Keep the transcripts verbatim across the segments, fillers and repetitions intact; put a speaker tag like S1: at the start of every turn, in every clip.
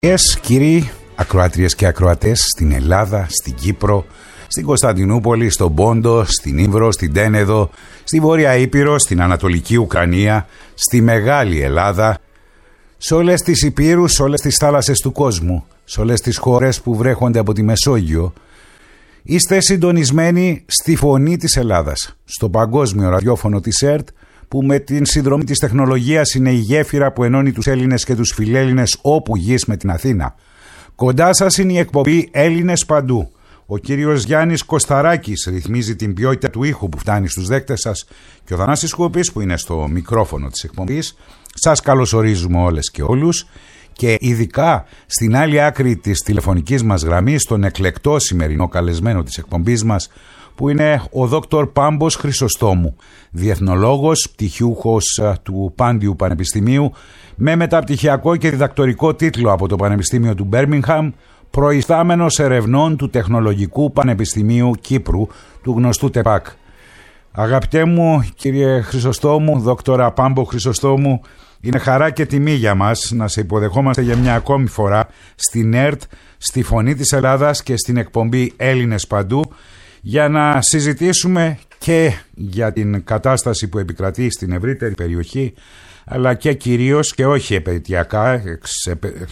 S1: Κυρίες, κύριοι, ακροάτριες και ακροατές στην Ελλάδα, στην Κύπρο, στην Κωνσταντινούπολη, στον Πόντο, στην Ύβρο, στην Τένεδο, στη Βόρεια Ήπειρο, στην Ανατολική Ουκρανία, στη Μεγάλη Ελλάδα, σε όλες τις υπήρους, σε όλες τις θάλασσες του κόσμου, σε όλες τις χώρες που βρέχονται από τη Μεσόγειο, είστε συντονισμένοι στη Φωνή της Ελλάδας, στο παγκόσμιο ραδιόφωνο της ΕΡΤ, που με την συνδρομή της τεχνολογίας είναι η γέφυρα που ενώνει τους Έλληνες και τους φιλέλληνες όπου γης με την Αθήνα. Κοντά σας είναι η εκπομπή Έλληνες Παντού. Ο κύριος Γιάννης Κωσταράκης ρυθμίζει την ποιότητα του ήχου που φτάνει στους δέκτες σας και ο Θανάσης Κούπης που είναι στο μικρόφωνο της εκπομπής. Σας καλωσορίζουμε όλες και όλους και ειδικά στην άλλη άκρη της τηλεφωνικής μας γραμμής τον εκλεκτό σημερινό καλεσμένο της εκπομπής μας, που είναι ο δόκτωρ Πάμπος Χρυσοστόμου, διεθνολόγος, πτυχιούχος του Πάντιου Πανεπιστημίου, με μεταπτυχιακό και διδακτορικό τίτλο από το Πανεπιστήμιο του Μπέρμιγχαμ, προϊστάμενος ερευνών του Τεχνολογικού Πανεπιστημίου Κύπρου, του γνωστού ΤΕΠΑΚ. Αγαπητέ μου κύριε Χρυσοστόμου, δόκτωρα Πάμπο Χρυσοστόμου, είναι χαρά και τιμή για μας να σε υποδεχόμαστε για μια ακόμη φορά στην ΕΡΤ, στη Φωνή της Ελλάδας και στην εκπομπή Έλληνες Παντού, για να συζητήσουμε και για την κατάσταση που επικρατεί στην ευρύτερη περιοχή, αλλά και κυρίως και όχι επαιτειακά, εξ,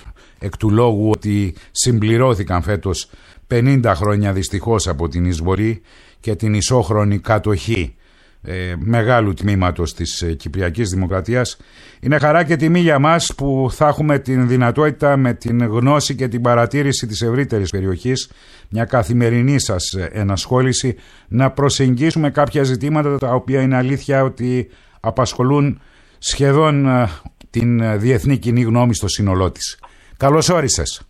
S1: εκ του λόγου ότι συμπληρώθηκαν φέτος πενήντα χρόνια δυστυχώς από την εισβολή και την ισόχρονη κατοχή ε, μεγάλου τμήματος της ε, Κυπριακής Δημοκρατίας. Είναι χαρά και τιμή για μας που θα έχουμε την δυνατότητα με την γνώση και την παρατήρηση της ευρύτερης περιοχής, μια καθημερινή σας ενασχόληση, να προσεγγίσουμε κάποια ζητήματα τα οποία είναι αλήθεια ότι απασχολούν σχεδόν ε, την διεθνή κοινή γνώμη στο σύνολό της. Καλώς όρισες.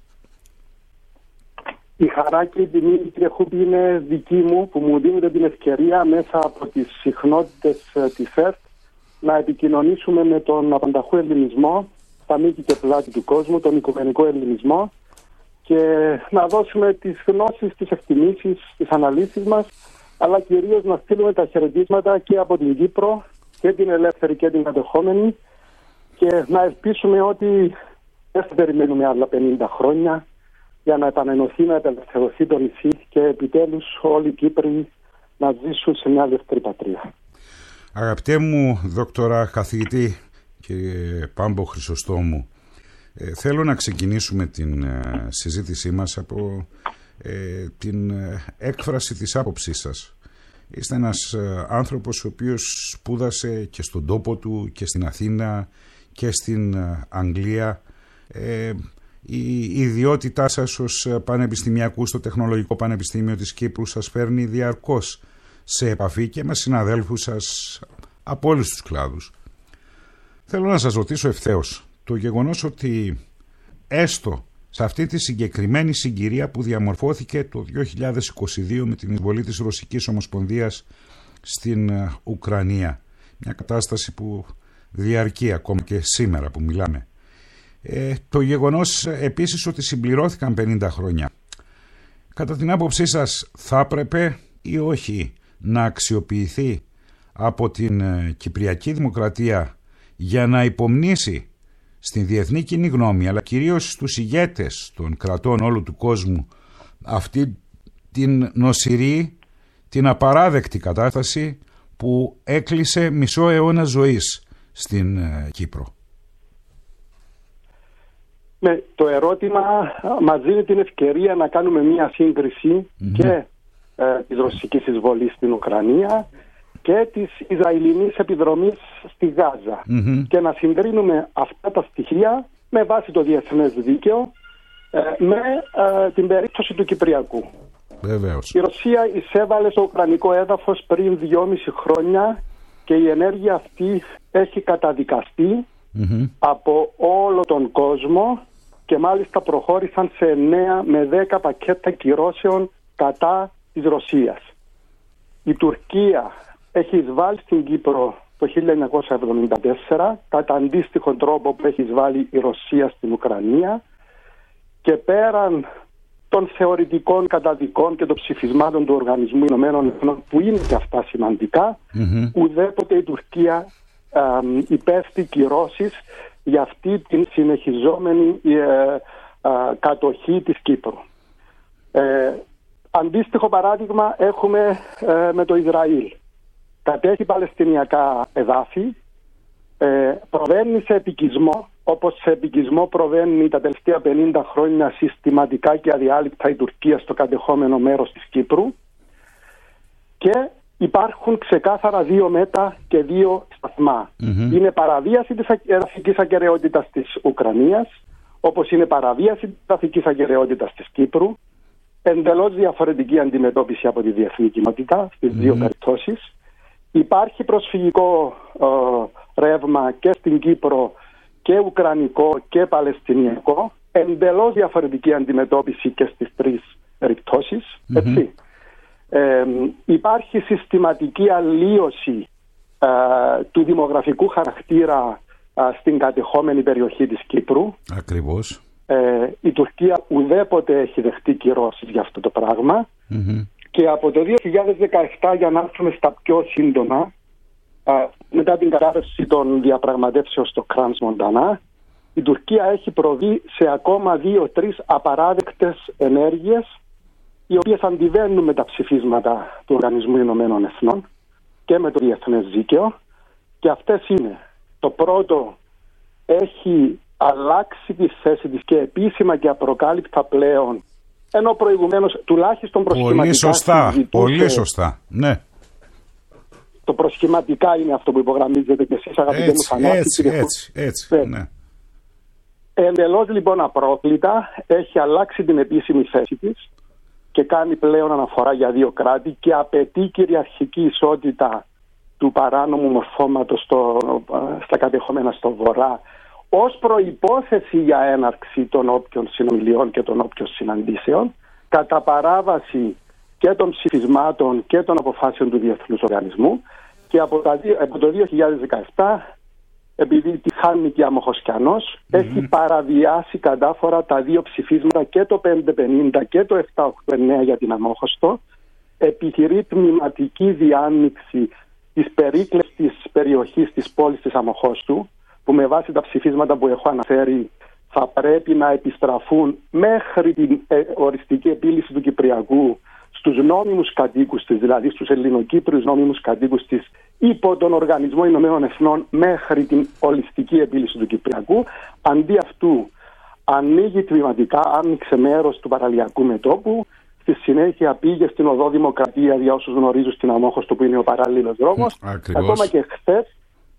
S2: Η χαρά και η τιμή, κύριε Χούπη, είναι δική μου που μου δίνετε την ευκαιρία μέσα από τις συχνότητες της ΕΡΤ να επικοινωνήσουμε με τον απανταχού ελληνισμό, στα μήκη και πλάτη του κόσμου, τον οικουμενικό ελληνισμό, και να δώσουμε τις γνώσεις, τις εκτιμήσεις, τις αναλύσεις μας, αλλά κυρίως να στείλουμε τα χαιρετίσματα και από την Κύπρο και την ελεύθερη και την κατεχόμενη, και να ελπίσουμε ότι δεν θα περιμένουμε άλλα πενήντα χρόνια για να επανενωθεί, να επελευθερωθεί το νησί και επιτέλους όλοι οι Κύπροι να ζήσουν σε μια δεύτερη πατρίδα.
S1: Αγαπητέ μου δόκτορα καθηγητή κύριε Πάμπο Χρυσοστόμου, ε, θέλω να ξεκινήσουμε την ε, συζήτησή μας από ε, την ε, έκφραση της άποψής σας. Είστε ένας ε, άνθρωπος ο οποίος σπούδασε και στον τόπο του και στην Αθήνα και στην ε, Αγγλία. Ε, η ιδιότητά σας ως πανεπιστημιακού στο Τεχνολογικό Πανεπιστήμιο της Κύπρου σας φέρνει διαρκώς σε επαφή και με συναδέλφους σας από όλους τους κλάδους. Θέλω να σας ρωτήσω ευθέως, το γεγονός ότι έστω σε αυτή τη συγκεκριμένη συγκυρία που διαμορφώθηκε το δύο χιλιάδες είκοσι δύο με την εισβολή της Ρωσικής Ομοσπονδίας στην Ουκρανία, μια κατάσταση που διαρκεί ακόμα και σήμερα που μιλάμε, Ε, το γεγονός επίσης ότι συμπληρώθηκαν πενήντα χρόνια, κατά την άποψή σας θα έπρεπε ή όχι να αξιοποιηθεί από την ε, Κυπριακή Δημοκρατία για να υπομνήσει στην διεθνή κοινή γνώμη, αλλά κυρίως στους ηγέτες των κρατών όλου του κόσμου, αυτή την νοσηρή, την απαράδεκτη κατάσταση που έκλεισε μισό αιώνα ζωής στην ε, Κύπρο?
S2: Ναι, το ερώτημα μας δίνει την ευκαιρία να κάνουμε μια σύγκριση mm-hmm. και ε, της ρωσικής εισβολής στην Ουκρανία και της Ισραηλινής επιδρομής στη Γάζα mm-hmm. και να συγκρίνουμε αυτά τα στοιχεία με βάση το διεθνές δίκαιο ε, με ε, την περίπτωση του Κυπριακού.
S1: Βεβαίως.
S2: Η Ρωσία εισέβαλε στο ουκρανικό έδαφος πριν δυόμιση χρόνια και η ενέργεια αυτή έχει καταδικαστεί mm-hmm. από όλο τον κόσμο, και μάλιστα προχώρησαν σε εννέα με δέκα πακέτα κυρώσεων κατά της Ρωσίας. Η Τουρκία έχει εισβάλει στην Κύπρο το χίλια εννιακόσια εβδομήντα τέσσερα κατά αντίστοιχον τρόπο που έχει εισβάλει η Ρωσία στην Ουκρανία, και πέραν των θεωρητικών καταδικών και των ψηφισμάτων του Οργανισμού Ηνωμένων Εθνών, που είναι και αυτά σημαντικά, mm-hmm. ουδέποτε η Τουρκία ε, υπέστη κυρώσεις για αυτή την συνεχιζόμενη ε, ε, κατοχή της Κύπρου. Ε, αντίστοιχο παράδειγμα έχουμε ε, με το Ισραήλ. Κατέχει παλαιστινιακά εδάφη, ε, προβαίνει σε επικισμό, όπως σε επικισμό προβαίνει τα τελευταία πενήντα χρόνια συστηματικά και αδιάλειπτα η Τουρκία στο κατεχόμενο μέρος της Κύπρου, και υπάρχουν ξεκάθαρα δύο μέτρα και δύο σταθμά. Mm-hmm. Είναι παραβίαση της εδαφικής ακεραιότητας της Ουκρανίας, όπως είναι παραβίαση της εδαφικής ακεραιότητας της Κύπρου. Εντελώς διαφορετική αντιμετώπιση από τη διεθνή κοινότητα στις mm-hmm. δύο περιπτώσεις. Υπάρχει προσφυγικό ε, ρεύμα και στην Κύπρο και ουκρανικό και παλαιστινιακό. Εντελώς διαφορετική αντιμετώπιση και στις τρεις περιπτώσεις. Mm-hmm. Έτσι. Ε, υπάρχει συστηματική αλλίωση ε, του δημογραφικού χαρακτήρα ε, στην κατεχόμενη περιοχή της Κύπρου. Ακριβώς. Ε, η Τουρκία ουδέποτε έχει δεχτεί κυρώσεις για αυτό το πράγμα. Mm-hmm. Και από το δύο χιλιάδες δεκαεπτά, για να έρθουμε στα πιο σύντομα, ε, μετά την κατάρρευση των διαπραγματεύσεων στο Κράνς Μοντανά, η Τουρκία έχει προβεί σε ακόμα δύο-τρεις απαράδεκτες ενέργειες, οι οποίες αντιβαίνουν με τα ψηφίσματα του Οργανισμού Ηνωμένων Εθνών και με το διεθνές δίκαιο. Και αυτές είναι: το πρώτο, έχει αλλάξει τη θέση της και επίσημα και απροκάλυπτα πλέον, ενώ προηγουμένως τουλάχιστον προσχηματικά.
S1: Πολύ σωστά, πολύ σωστά, ναι.
S2: Το προσχηματικά είναι αυτό που υπογραμμίζετε και εσείς, αγαπητέ μου Θανάση.
S1: Έτσι, έτσι, έτσι, έτσι, ναι.
S2: Εντελώς λοιπόν απρόκλητα έχει αλλάξει την επίσημη θέση της και κάνει πλέον αναφορά για δύο κράτη και απαιτεί κυριαρχική ισότητα του παράνομου μορφώματος στο, στα κατεχόμενα στο Βορρά ως προϋπόθεση για έναρξη των όποιων συνομιλιών και των όποιων συναντήσεων, κατά παράβαση και των ψηφισμάτων και των αποφάσεων του Διεθνούς Οργανισμού. Και από, τα, από το δύο χιλιάδες δεκαεπτά, επειδή τη χάνει και αμοχοσκιανός, mm-hmm. έχει παραβιάσει κατάφορα τα δύο ψηφίσματα, και το πεντακόσια πενήντα και το επτακόσια ογδόντα εννέα για την Αμόχωστο. Επιχειρεί τμηματική διάνοιξη της περίκλειστης περιοχής της πόλης της Αμοχώστου, που με βάση τα ψηφίσματα που έχω αναφέρει θα πρέπει να επιστραφούν μέχρι την οριστική επίλυση του Κυπριακού στους νόμιμους κατοίκους της, δηλαδή στους Ελληνοκύπριους νόμιμους κατοίκους της, υπό τον Οργανισμό Ηνωμένων Εθνών μέχρι την ολιστική επίλυση του Κυπριακού. Αντί αυτού ανοίγει τμηματικά, άνοιξε μέρος του παραλιακού μετώπου, στη συνέχεια πήγε στην οδό Δημοκρατία, για όσους γνωρίζουν, στην Αμόχωστο, που είναι ο παράλληλος δρόμος. Ακόμα και χθες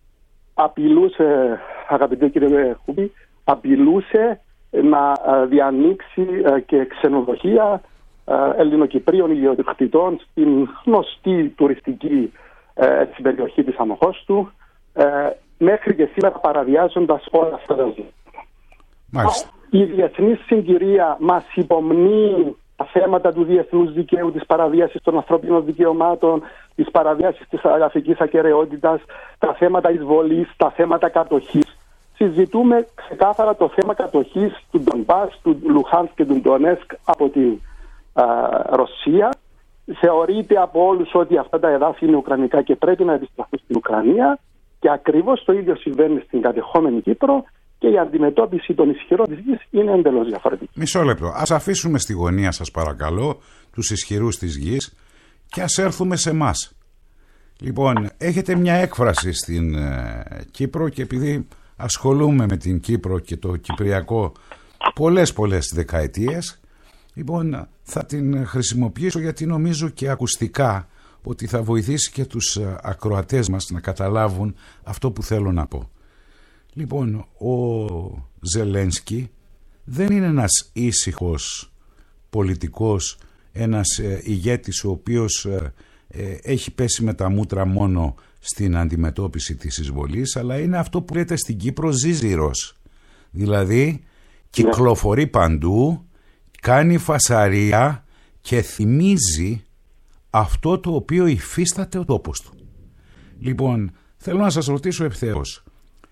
S2: απειλούσε, αγαπητέ κύριε Χούμπη, απειλούσε να διανοίξει και ξενοδοχεία Ελληνοκυπρίων ιδιοκτητών στην γνωστή τουριστική ε, στην περιοχή της Αμοχώστου, ε, μέχρι και σήμερα παραβιάζοντας όλα αυτά τα ζητήματα. Η διεθνή συγκυρία μας υπομνεί τα θέματα του διεθνούς δικαίου, της παραβίασης των ανθρωπίνων δικαιωμάτων, της παραβίασης της εδαφικής ακεραιότητας, τα θέματα εισβολής, τα θέματα κατοχής. Συζητούμε ξεκάθαρα το θέμα κατοχής του Ντονμπάς, του Λουχάνσκ και του Ντονέσκ από την α, Ρωσία. Θεωρείται από όλους ότι αυτά τα εδάφη είναι ουκρανικά και πρέπει να επιστραφούν στην Ουκρανία, και ακριβώς το ίδιο συμβαίνει στην κατεχόμενη Κύπρο, και η αντιμετώπιση των ισχυρών της γης είναι εντελώς διαφορετική.
S1: Μισό λεπτό. Ας αφήσουμε στη γωνία, σας παρακαλώ, τους ισχυρούς της γης και ας έρθουμε σε εμάς. Λοιπόν, έχετε μια έκφραση στην ε, Κύπρο, και επειδή ασχολούμαι με την Κύπρο και το Κυπριακό πολλές πολλές δεκαετίες, λοιπόν θα την χρησιμοποιήσω, γιατί νομίζω και ακουστικά ότι θα βοηθήσει και τους ακροατές μας να καταλάβουν αυτό που θέλω να πω. Λοιπόν, ο Ζελένσκι δεν είναι ένας ήσυχος πολιτικός, ένας ε, ηγέτης ο οποίος ε, ε, έχει πέσει με τα μούτρα μόνο στην αντιμετώπιση της εισβολής, αλλά είναι αυτό που λέτε στην Κύπρο ζίζυρος. Δηλαδή κυκλοφορεί παντού, κάνει φασαρία και θυμίζει αυτό το οποίο υφίσταται ο τόπος του. Λοιπόν, θέλω να σας ρωτήσω ευθέως,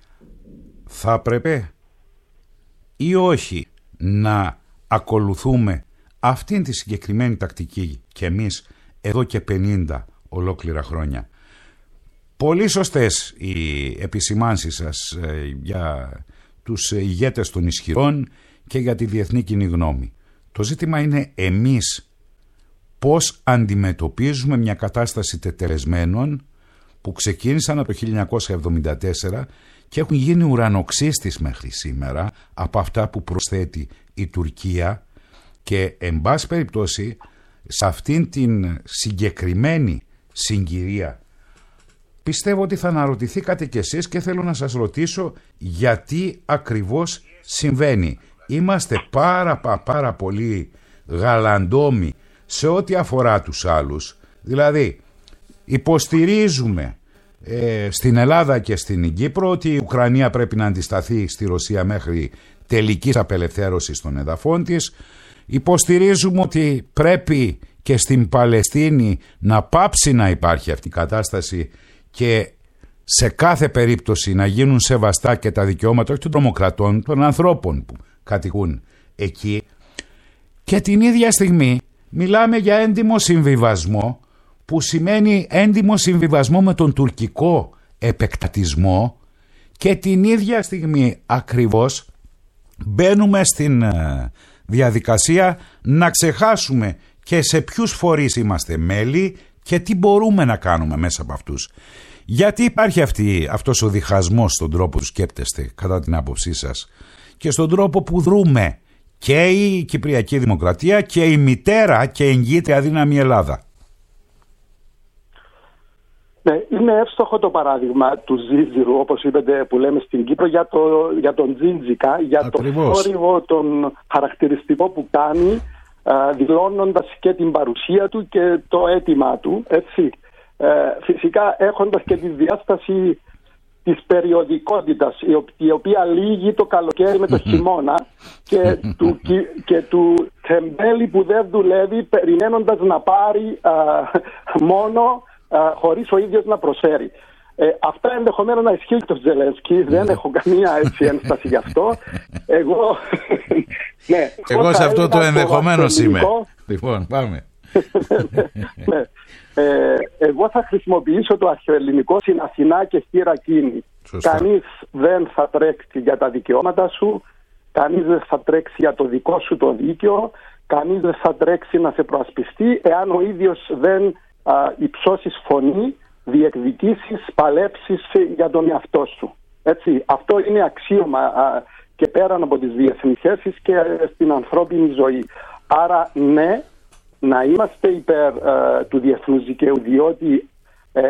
S1: θα έπρεπε ή όχι να ακολουθούμε αυτήν τη συγκεκριμένη τακτική και εμείς εδώ και πενήντα ολόκληρα χρόνια? Πολύ σωστές οι επισημάνσεις σας ε, για τους ηγέτες των ισχυρών και για τη διεθνή κοινή γνώμη. Το ζήτημα είναι εμείς πώς αντιμετωπίζουμε μια κατάσταση τετελεσμένων που ξεκίνησαν από το χίλια εννιακόσια εβδομήντα τέσσερα και έχουν γίνει ουρανοξύστης μέχρι σήμερα από αυτά που προσθέτει η Τουρκία, και εν πάση περιπτώσει σε αυτήν την συγκεκριμένη συγκυρία πιστεύω ότι θα αναρωτηθήκατε κι εσείς και θέλω να σας ρωτήσω γιατί ακριβώς συμβαίνει. Είμαστε πάρα πάρα πολύ γαλαντόμοι σε ό,τι αφορά τους άλλους, δηλαδή υποστηρίζουμε ε, στην Ελλάδα και στην Κύπρο ότι η Ουκρανία πρέπει να αντισταθεί στη Ρωσία μέχρι τελικής απελευθέρωσης των εδαφών της, υποστηρίζουμε ότι πρέπει και στην Παλαιστίνη να πάψει να υπάρχει αυτή η κατάσταση και σε κάθε περίπτωση να γίνουν σεβαστά και τα δικαιώματα όχι των τρομοκρατών, των ανθρώπων που κατοικούν εκεί, και την ίδια στιγμή μιλάμε για έντιμο συμβιβασμό, που σημαίνει έντιμο συμβιβασμό με τον τουρκικό επεκτατισμό, και την ίδια στιγμή ακριβώς μπαίνουμε στην διαδικασία να ξεχάσουμε και σε ποιους φορείς είμαστε μέλη και τι μπορούμε να κάνουμε μέσα από αυτούς. Γιατί υπάρχει αυτή, αυτός ο διχασμός στον τρόπο που σκέπτεστε κατά την άποψή σας και στον τρόπο που δρούμε και η Κυπριακή Δημοκρατία και η μητέρα και εγγύτρια δύναμη Ελλάδα?
S2: Ναι, είναι εύστοχο το παράδειγμα του Ζίζιρου, όπως είπατε, που λέμε στην Κύπρο, για, το, για τον Τζίντζικα, για Ακριβώς. το θόρυβο, τον χαρακτηριστικό που κάνει, δηλώνοντας και την παρουσία του και το αίτημά του, έτσι. Ε, φυσικά έχοντας και τη διάσταση της περιοδικότητας, η οποία λύγει το καλοκαίρι με το χειμώνα και του, και του τεμπέλη που δεν δουλεύει περιμένοντας να πάρει α, μόνο α, χωρίς ο ίδιος να προσφέρει. Ε, αυτά ενδεχομένως να ισχύει το Ζελένσκι, δεν έχω καμία έτσι ένσταση γι' αυτό. Εγώ, ναι,
S1: Εγώ σε αυτό το ενδεχομένως είμαι. Λοιπόν, πάμε.
S2: Ναι. Ε, εγώ θα χρησιμοποιήσω το αρχαιοελληνικό «Συν Αθηνά και χείρα κίνη». Κανείς δεν θα τρέξει για τα δικαιώματα σου, κανείς δεν θα τρέξει για το δικό σου το δίκαιο, κανείς δεν θα τρέξει να σε προασπιστεί εάν ο ίδιος δεν α, υψώσεις φωνή, διεκδικήσεις, παλέψεις για τον εαυτό σου. Έτσι, αυτό είναι αξίωμα α, και πέραν από τις διεθνείς σχέσεις και στην ανθρώπινη ζωή. Άρα ναι, να είμαστε υπέρ ε, του διεθνούς δικαίου, διότι ε,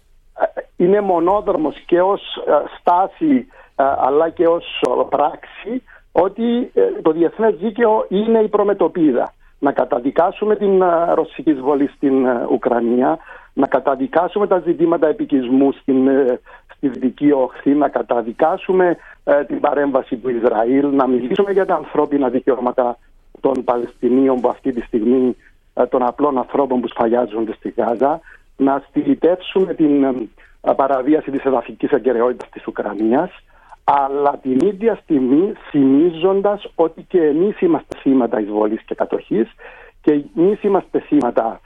S2: είναι μονόδρομος και ως ε, στάση ε, αλλά και ως πράξη ότι ε, το διεθνές δίκαιο είναι η προμετωπίδα. Να καταδικάσουμε την ε, ρωσική εισβολή στην ε, Ουκρανία, να καταδικάσουμε τα ζητήματα επικισμού στην, ε, στη Δυτική Όχθη, να καταδικάσουμε ε, την παρέμβαση του Ισραήλ, να μιλήσουμε για τα ανθρώπινα δικαιώματα των Παλαιστινίων που αυτή τη στιγμή, των απλών ανθρώπων που σφαγιάζονται στη Γάζα, να στυλιτεύσουμε την παραβίαση της εδαφικής ακεραιότητας της Ουκρανίας, αλλά την ίδια στιγμή θυμίζοντας ότι και εμείς είμαστε θύματα εισβολής και κατοχής και εμείς είμαστε θύματα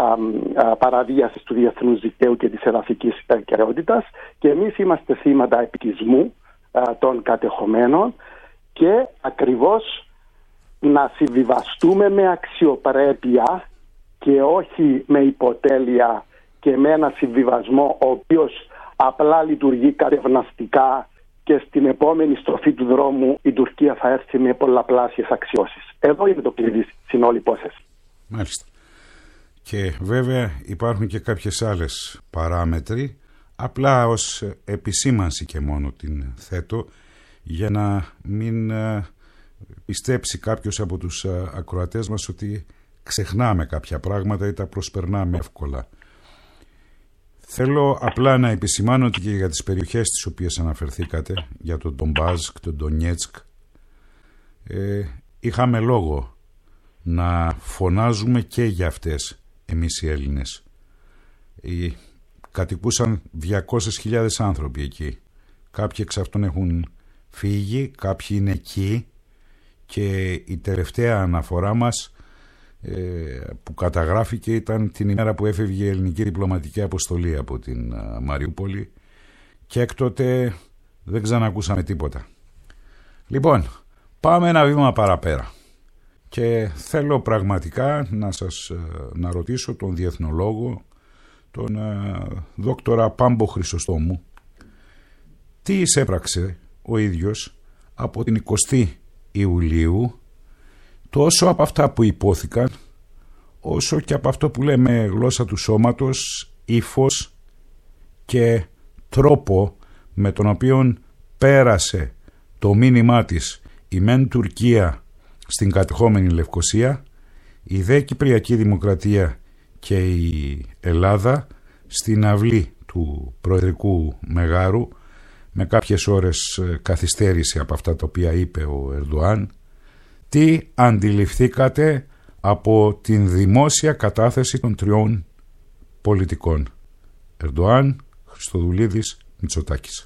S2: παραβίασης του διεθνούς δικαίου και της εδαφικής ακεραιότητας και εμείς είμαστε θύματα επικισμού α, των κατεχομένων, και ακριβώς να συμβιβαστούμε με αξιοπρέπεια και όχι με υποτέλεια και με ένα συμβιβασμό ο οποίος απλά λειτουργεί κατευναστικά και στην επόμενη στροφή του δρόμου η Τουρκία θα έρθει με πολλαπλάσιες αξιώσεις. Εδώ είναι το κλειδί στην όλη υπόθεση.
S1: Μάλιστα. Και βέβαια υπάρχουν και κάποιες άλλες παράμετροι, απλά ως επισήμανση και μόνο την θέτω, για να μην πιστέψει κάποιος από τους ακροατές μας ότι ξεχνάμε κάποια πράγματα ή τα προσπερνάμε εύκολα. Θέλω απλά να επισημάνω ότι και για τις περιοχές τις οποίες αναφερθήκατε, για τον Ντομπάζ, τον Ντονιέτσκ, ε, είχαμε λόγο να φωνάζουμε και για αυτές εμείς οι Έλληνες. Ε, κατοικούσαν διακόσιες χιλιάδες άνθρωποι εκεί. Κάποιοι εξ αυτών έχουν φύγει, κάποιοι είναι εκεί, και η τελευταία αναφορά μας ε, που καταγράφηκε ήταν την ημέρα που έφευγε η ελληνική διπλωματική αποστολή από την α, Μαριούπολη, και έκτοτε δεν ξανακούσαμε τίποτα. Λοιπόν, Πάμε ένα βήμα παραπέρα και θέλω πραγματικά να σας να ρωτήσω τον διεθνολόγο, τον δόκτορα Πάμπο Χρυσοστόμου, τι εισέπραξε ο ίδιος από την εικοστή Ιουλίου, τόσο από αυτά που υπόθηκαν, όσο και από αυτό που λέμε γλώσσα του σώματος, ύφος και τρόπο με τον οποίο πέρασε το μήνυμά της η μεν Τουρκία στην κατεχόμενη Λευκοσία, η δε Κυπριακή Δημοκρατία και η Ελλάδα στην αυλή του Προεδρικού Μεγάρου, με κάποιες ώρες καθυστέρηση από αυτά τα οποία είπε ο Ερντοάν. Τι αντιληφθήκατε από την δημόσια κατάθεση των τριών πολιτικών, Ερντοάν, Χριστοδουλίδης, Μητσοτάκης?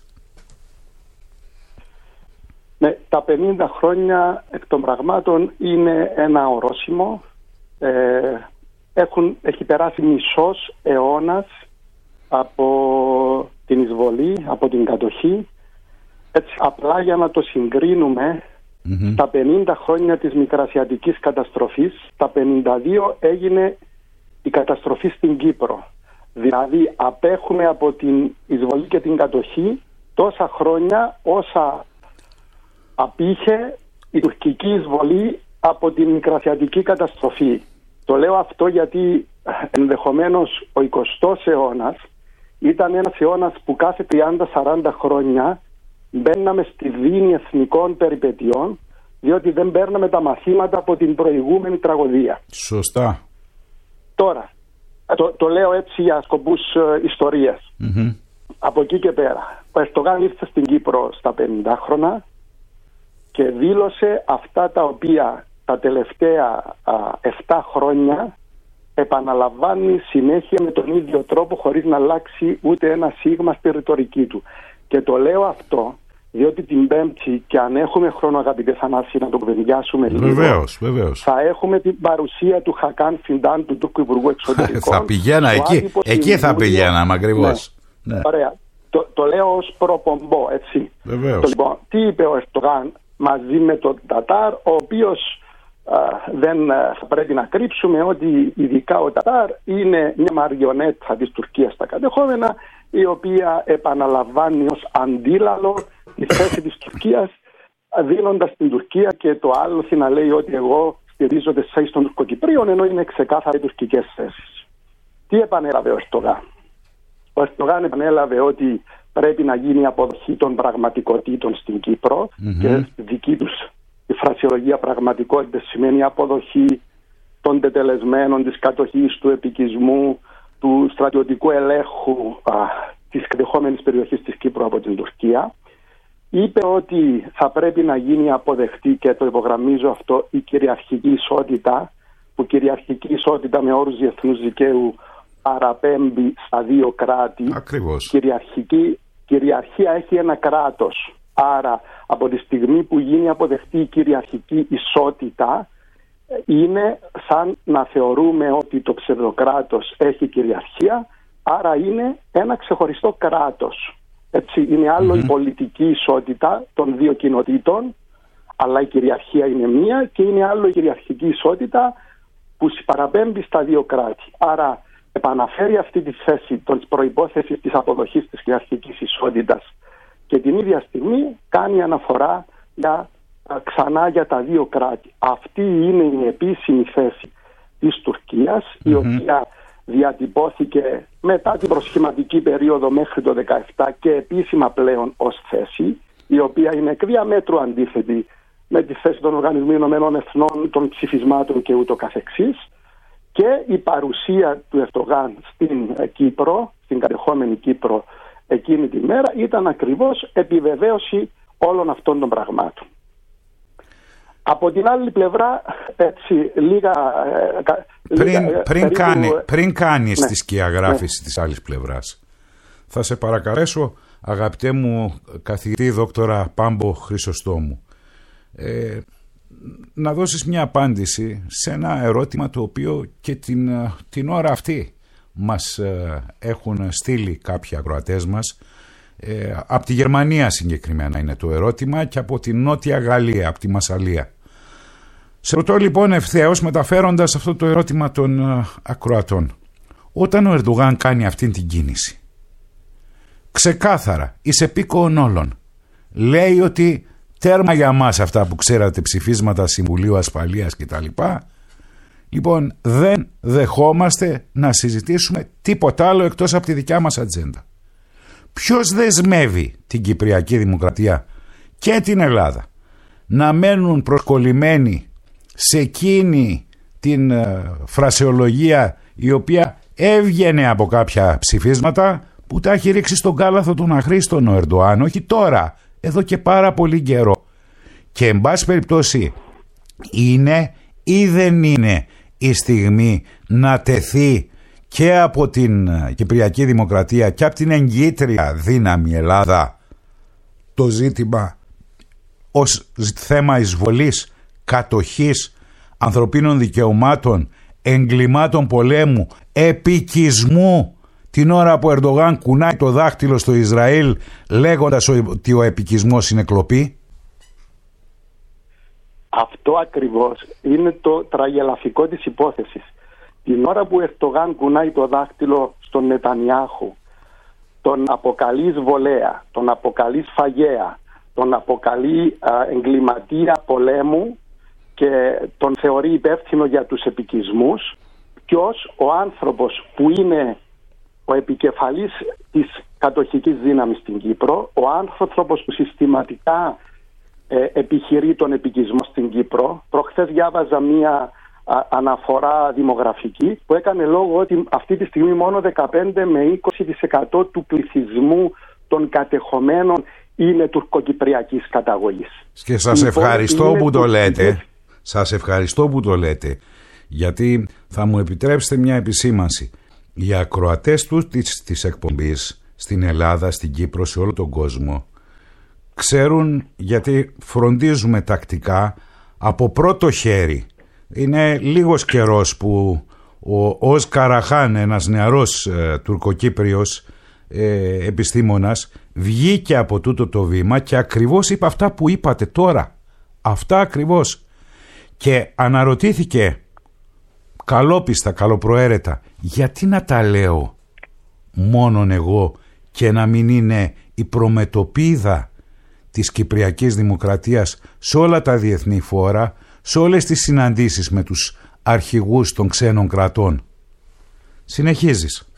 S2: Ναι, τα πενήντα χρόνια εκ των πραγμάτων είναι ένα ορόσημο. Ε, έχουν, έχει περάσει μισός αιώνας από την εισβολή, από την κατοχή. Έτσι, απλά για να το συγκρίνουμε, mm-hmm. τα πενήντα χρόνια της μικρασιατικής καταστροφής, τα πενήντα δύο έγινε η καταστροφή στην Κύπρο. Δηλαδή απέχουμε από την εισβολή και την κατοχή τόσα χρόνια όσα απήχε η τουρκική εισβολή από την μικρασιατική καταστροφή. Το λέω αυτό γιατί ενδεχομένως ο εικοστός αιώνας ήταν ένας αιώνας που κάθε τριάντα σαράντα χρόνια μπαίναμε στη δίνη εθνικών περιπετειών, διότι δεν παίρναμε τα μαθήματα από την προηγούμενη τραγωδία.
S1: Σωστά.
S2: Τώρα, το, το λέω έτσι για σκοπούς ε, ιστορίας. Mm-hmm. Από εκεί και πέρα, ο Ερντογάν ήρθε στην Κύπρο στα πενήντα χρόνια και δήλωσε αυτά τα οποία τα τελευταία επτά χρόνια επαναλαμβάνει συνέχεια με τον ίδιο τρόπο, χωρίς να αλλάξει ούτε ένα σίγμα στη ρητορική του. Και το λέω αυτό διότι την Πέμπτη, και αν έχουμε χρόνο αγαπητέ Θανάση να το κουβεντιάσουμε λίγο,
S1: βεβαίως, βεβαίως,
S2: θα έχουμε την παρουσία του Χακάν Φιντάν, του Τούρκου Υπουργού Εξωτερικών.
S1: Θα πηγαίνα εκεί, εκεί θα πηγαίναμε ακριβώς.
S2: Ναι. Ναι. Ωραία. Το, το λέω ως προπομπό, έτσι.
S1: Βεβαίως.
S2: Το, λοιπόν, τι είπε ο Ερντογάν μαζί με τον Τατάρ, ο οποίος α, δεν α, θα πρέπει να κρύψουμε ότι ειδικά ο Τατάρ είναι μια μαριονέτα της Τουρκίας στα κατεχόμενα, η οποία επαναλαμβάνει ως αντίλαλο τη θέση της Τουρκίας, δίνοντας την Τουρκία και το άλλο να λέει ότι εγώ στηρίζω τις θέσεις των Τουρκοκυπρίων, ενώ είναι ξεκάθαρα οι τουρκικές θέσεις. Τι επανέλαβε ο Ερντογάν? Ο Ερντογάν επανέλαβε ότι πρέπει να γίνει αποδοχή των πραγματικότητων στην Κύπρο, mm-hmm. και στη δική τους η φρασιολογία πραγματικότητα σημαίνει αποδοχή των τετελεσμένων, της κατοχής, του επικισμού, του στρατιωτικού ελέγχου α, της κατεχόμενης περιοχής της Κύπρου από την Τουρκία. Είπε ότι θα πρέπει να γίνει αποδεκτή, και το υπογραμμίζω αυτό, η κυριαρχική ισότητα, που κυριαρχική ισότητα με όρους διεθνούς δικαίου παραπέμπει στα δύο κράτη.
S1: Ακριβώς.
S2: Κυριαρχική, κυριαρχία έχει ένα κράτος. Άρα από τη στιγμή που γίνει αποδεκτή η κυριαρχική ισότητα, είναι σαν να θεωρούμε ότι το ψευδοκράτος έχει κυριαρχία, άρα είναι ένα ξεχωριστό κράτος. Έτσι, είναι άλλο mm-hmm. η πολιτική ισότητα των δύο κοινοτήτων, αλλά η κυριαρχία είναι μία, και είναι άλλο η κυριαρχική ισότητα που παραπέμπει στα δύο κράτη. Άρα επαναφέρει αυτή τη θέση της προϋπόθεσης της αποδοχής της κυριαρχικής ισότητας, και την ίδια στιγμή κάνει αναφορά για, ξανά για τα δύο κράτη. Αυτή είναι η επίσημη θέση της Τουρκίας, mm-hmm. η οποία διατυπώθηκε μετά την προσχηματική περίοδο μέχρι το δεκαεπτά και επίσημα πλέον ως θέση, η οποία είναι εκ διαμέτρου αντίθετη με τη θέση των Οργανισμών Ηνωμένων Εθνών, των ψηφισμάτων και ούτω καθεξής. Και η παρουσία του Ερντογάν στην Κύπρο, στην κατεχόμενη Κύπρο εκείνη τη μέρα, ήταν ακριβώς επιβεβαίωση όλων αυτών των πραγμάτων. Από την άλλη πλευρά, έτσι, λίγα...
S1: Πριν,
S2: λίγα,
S1: πριν,
S2: περίπου,
S1: κάνει, πριν κάνεις
S2: ναι,
S1: τη σκιαγράφηση
S2: ναι.
S1: της άλλης πλευράς, θα σε παρακαλέσω, αγαπητέ μου καθηγητή δόκτορα Πάμπο Χρυσοστόμου, ε, να δώσεις μια απάντηση σε ένα ερώτημα το οποίο και την, την ώρα αυτή μας ε, έχουν στείλει κάποιοι ακροατές μας, Ε, από τη Γερμανία συγκεκριμένα είναι το ερώτημα και από τη Νότια Γαλλία, από τη Μασσαλία. Σε ρωτώ λοιπόν ευθέως, μεταφέροντας αυτό το ερώτημα των ε, ακροατών. Όταν ο Ερντογάν κάνει αυτή την κίνηση, ξεκάθαρα, εις επίκοον όλων, λέει ότι τέρμα για μας αυτά που ξέρατε, ψηφίσματα Συμβουλίου Ασφαλείας κτλ. Λοιπόν, δεν δεχόμαστε να συζητήσουμε τίποτα άλλο εκτός από τη δικιά μας ατζέντα. Ποιος δεσμεύει την Κυπριακή Δημοκρατία και την Ελλάδα να μένουν προσκολλημένοι σε εκείνη την ε, φρασεολογία η οποία έβγαινε από κάποια ψηφίσματα που τα έχει ρίξει στον κάλαθο των αχρήστων ο Ερντογάν, όχι τώρα, εδώ και πάρα πολύ καιρό. Και εν πάση περιπτώσει είναι ή δεν είναι η στιγμή να τεθεί και από την Κυπριακή Δημοκρατία και από την εγκύτρια δύναμη Ελλάδα το ζήτημα ως θέμα εισβολής, κατοχής, ανθρωπίνων δικαιωμάτων, εγκλημάτων πολέμου, επικισμού, την ώρα που ο Ερντογάν κουνάει το δάχτυλο στο Ισραήλ λέγοντας ότι ο επικισμός είναι κλοπή.
S2: Αυτό ακριβώς είναι το τραγελαφικό της υπόθεσης. Την ώρα που ο Ερντογάν κουνάει το δάχτυλο στον Νετανιάχου, τον αποκαλεί βολέα, τον αποκαλεί σφαγέα, τον αποκαλεί α, εγκληματία πολέμου και τον θεωρεί υπεύθυνο για τους επικισμούς, ποιος ο άνθρωπος που είναι ο επικεφαλής της κατοχικής δύναμης στην Κύπρο, ο άνθρωπος που συστηματικά ε, επιχειρεί τον επικισμό στην Κύπρο. Προχθές διάβαζα μία α, αναφορά δημογραφική που έκανε λόγο ότι αυτή τη στιγμή μόνο δεκαπέντε με είκοσι τοις εκατό του πληθυσμού των κατεχομένων είναι τουρκοκυπριακής καταγωγής.
S1: Και σας ευχαριστώ που το λέτε. Σας ευχαριστώ που το λέτε, γιατί θα μου επιτρέψετε μια επισήμανση. Οι ακροατές του της, της εκπομπής στην Ελλάδα, στην Κύπρο, σε όλο τον κόσμο ξέρουν, γιατί φροντίζουμε τακτικά από πρώτο χέρι. Είναι λίγος καιρός που ο Ως Καραχάν, ένας νεαρός ε, τουρκοκύπριος ε, επιστήμονας, βγήκε από τούτο το βήμα και ακριβώς είπε αυτά που είπατε τώρα. Αυτά ακριβώς. Και αναρωτήθηκε καλόπιστα, καλοπροαίρετα, γιατί να τα λέω μόνον εγώ και να μην είναι η προμετωπίδα της Κυπριακής Δημοκρατίας σε όλα τα διεθνή φόρα, σε όλες τις συναντήσεις με τους αρχηγούς των ξένων κρατών. Συνεχίζεις.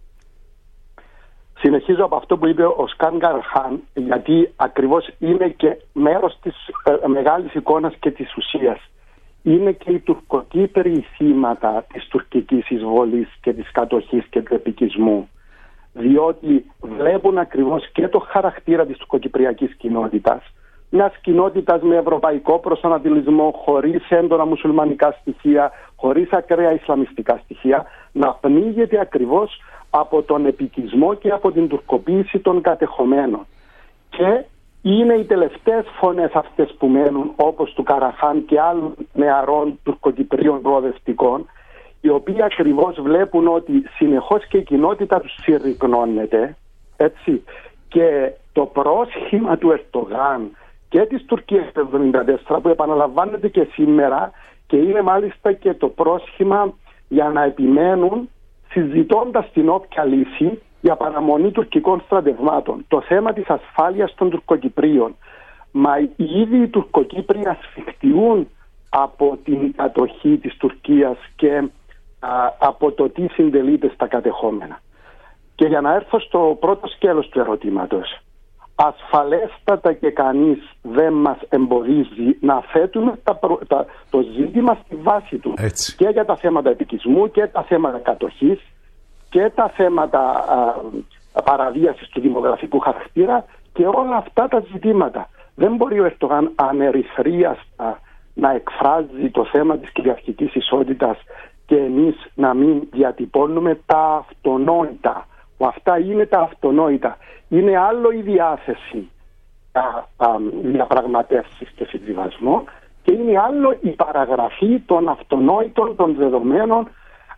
S2: Συνεχίζω από αυτό που είπε ο Σκάν Καραχάν, γιατί ακριβώς είναι και μέρος της ε, μεγάλης εικόνας και της ουσίας. Είναι και οι τουρκοκύπροι θύματα της τουρκικής εισβολής και της κατοχής και του επικισμού, διότι βλέπουν ακριβώς και το χαρακτήρα της τουρκοκυπριακής κοινότητας, μιας κοινότητας με ευρωπαϊκό προσανατολισμό, χωρίς έντονα μουσουλμανικά στοιχεία, χωρίς ακραία ισλαμιστικά στοιχεία, να πνίγεται ακριβώς από τον επικισμό και από την τουρκοποίηση των κατεχομένων. Και είναι οι τελευταίες φωνές αυτές που μένουν, όπως του Καραχάν και άλλων νεαρών τουρκοκυπρίων προοδευτικών, οι οποίοι ακριβώς βλέπουν ότι συνεχώς και η κοινότητα τους συρρυκνώνεται, έτσι, και το πρόσχημα του Ερντογάν και της Τουρκίας του εβδομήντα τέσσερα που επαναλαμβάνεται και σήμερα και είναι μάλιστα και το πρόσχημα για να επιμένουν, συζητώντας την όποια λύση, για παραμονή τουρκικών στρατευμάτων. Το θέμα της ασφάλειας των Τουρκοκυπρίων. Μα ήδη οι Τουρκοκύπροι ασφικτιούν από την κατοχή της Τουρκίας και α, από το τι συντελείται στα κατεχόμενα. Και για να έρθω στο πρώτο σκέλος του ερωτήματος. Ασφαλέστατα και κανείς δεν μας εμποδίζει να θέτουμε τα, τα, το ζήτημα στη βάση του. Έτσι. Και για τα θέματα επικισμού και τα θέματα κατοχής και τα θέματα α, παραβίασης του δημογραφικού χαρακτήρα και όλα αυτά τα ζητήματα. Δεν μπορεί ο Ερντογάν ανερυθρίαστα να εκφράζει το θέμα της κυριαρχικής ισότητας και εμείς να μην διατυπώνουμε τα αυτονόητα. Που αυτά είναι τα αυτονόητα. Είναι άλλο η διάθεση για διαπραγματεύσεις και συμβιβασμό και είναι άλλο η παραγραφή των αυτονόητων των δεδομένων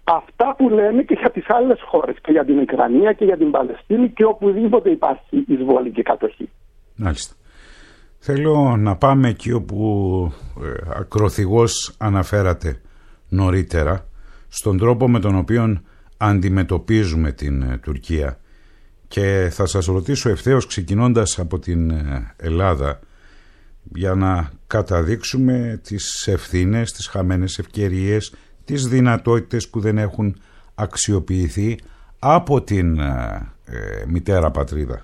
S2: αυτά που λέμε και για τις άλλες χώρες, και για την Ουκρανία και για την Παλαιστίνη και οπουδήποτε υπάρχει εισβολή και κατοχή.
S1: Μάλιστα. Θέλω να πάμε εκεί όπου ε, ακροθυγώς αναφέρατε νωρίτερα, στον τρόπο με τον οποίο αντιμετωπίζουμε την ε, Τουρκία, και θα σας ρωτήσω ευθέως, ξεκινώντας από την ε, Ελλάδα, για να καταδείξουμε τις ευθύνες, τις χαμένες ευκαιρίες, τις δυνατότητες που δεν έχουν αξιοποιηθεί από την ε, ε, μητέρα πατρίδα.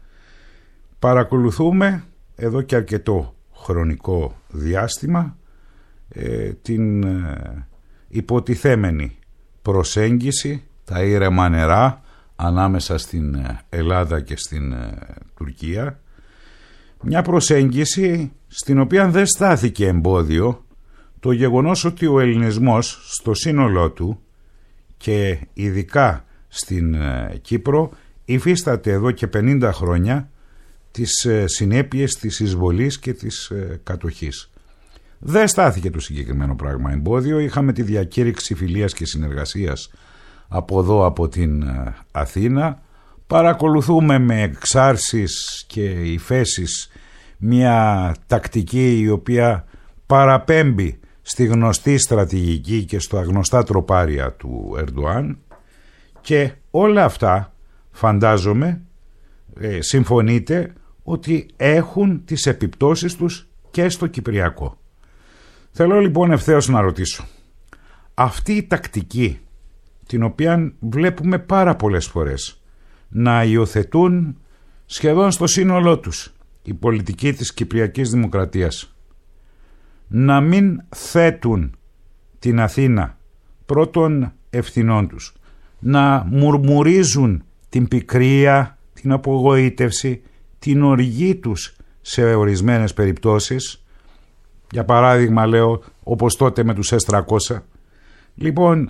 S1: Παρακολουθούμε εδώ και αρκετό χρονικό διάστημα ε, την ε, υποτιθέμενη προσέγγιση, τα ήρεμα νερά ανάμεσα στην Ελλάδα και στην ε, Τουρκία, μια προσέγγιση στην οποία δεν στάθηκε εμπόδιο το γεγονός ότι ο ελληνισμός στο σύνολό του και ειδικά στην ε, Κύπρο υφίσταται εδώ και πενήντα χρόνια τις ε, συνέπειες της εισβολής και της ε, κατοχής. Δεν στάθηκε το συγκεκριμένο πράγμα εμπόδιο. Είχαμε τη διακήρυξη φιλίας και συνεργασίας από εδώ, από την ε, Αθήνα. Παρακολουθούμε με εξάρσεις και υφέσεις μια τακτική η οποία παραπέμπει στη γνωστή στρατηγική και στα γνωστά τροπάρια του Ερντοάν, και όλα αυτά φαντάζομαι ε, συμφωνείτε ότι έχουν τις επιπτώσεις τους και στο Κυπριακό. Θέλω λοιπόν ευθέως να ρωτήσω, αυτή η τακτική την οποία βλέπουμε πάρα πολλές φορές να υιοθετούν σχεδόν στο σύνολό τους η πολιτική της Κυπριακής Δημοκρατίας, να μην θέτουν την Αθήνα πρώτων ευθυνών τους, να μουρμουρίζουν την πικρία, την απογοήτευση, την οργή τους σε ορισμένες περιπτώσεις, για παράδειγμα λέω όπως τότε με τους ες τριακόσια, λοιπόν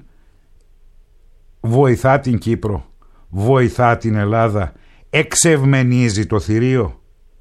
S1: βοηθά την Κύπρο, βοηθά την Ελλάδα, εξευμενίζει το θηρίο.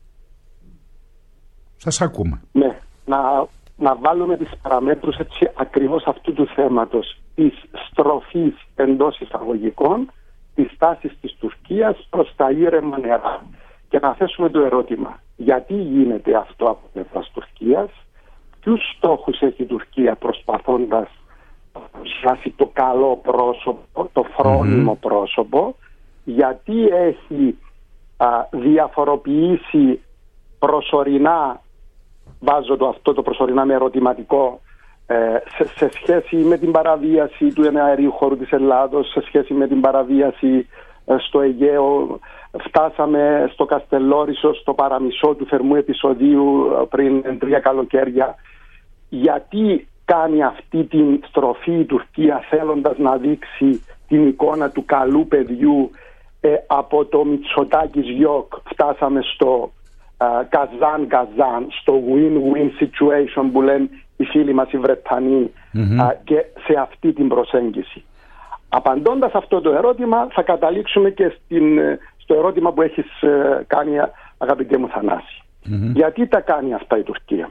S1: Σας ακούμε.
S2: Ναι, να, να βάλουμε τις παραμέτρους έτσι ακριβώς αυτού του θέματος, της στροφής εντός εισαγωγικών, της τάσης της Τουρκίας προς τα ήρεμα νερά, και να θέσουμε το ερώτημα, γιατί γίνεται αυτό από πλευράς Τουρκίας, ποιους στόχους έχει η Τουρκία προσπαθώντας να παρουσιάσει το καλό πρόσωπο, το φρόνιμο mm-hmm. πρόσωπο, γιατί έχει α, διαφοροποιήσει προσωρινά, βάζω το αυτό το προσωρινά με ερωτηματικό, ε, σε, σε σχέση με την παραβίαση του εναερίου χώρου της Ελλάδος, σε σχέση με την παραβίαση ε, στο Αιγαίο. Φτάσαμε στο Καστελόρισο, στο παραμισό του θερμού επεισοδίου ε, πριν τρία καλοκαίρια. Γιατί κάνει αυτή την στροφή η Τουρκία, θέλοντας να δείξει την εικόνα του καλού παιδιού? ε, από το Μητσοτάκης Γιόκ φτάσαμε στο Καζάν Καζάν, στο win-win situation που λένε οι φίλοι μας οι Βρετανοί, mm-hmm. α, και σε αυτή την προσέγγιση. Απαντώντας αυτό το ερώτημα θα καταλήξουμε και στην, στο ερώτημα που έχεις ε, κάνει, αγαπητέ μου Θανάση. Mm-hmm. Γιατί τα κάνει αυτά η Τουρκία?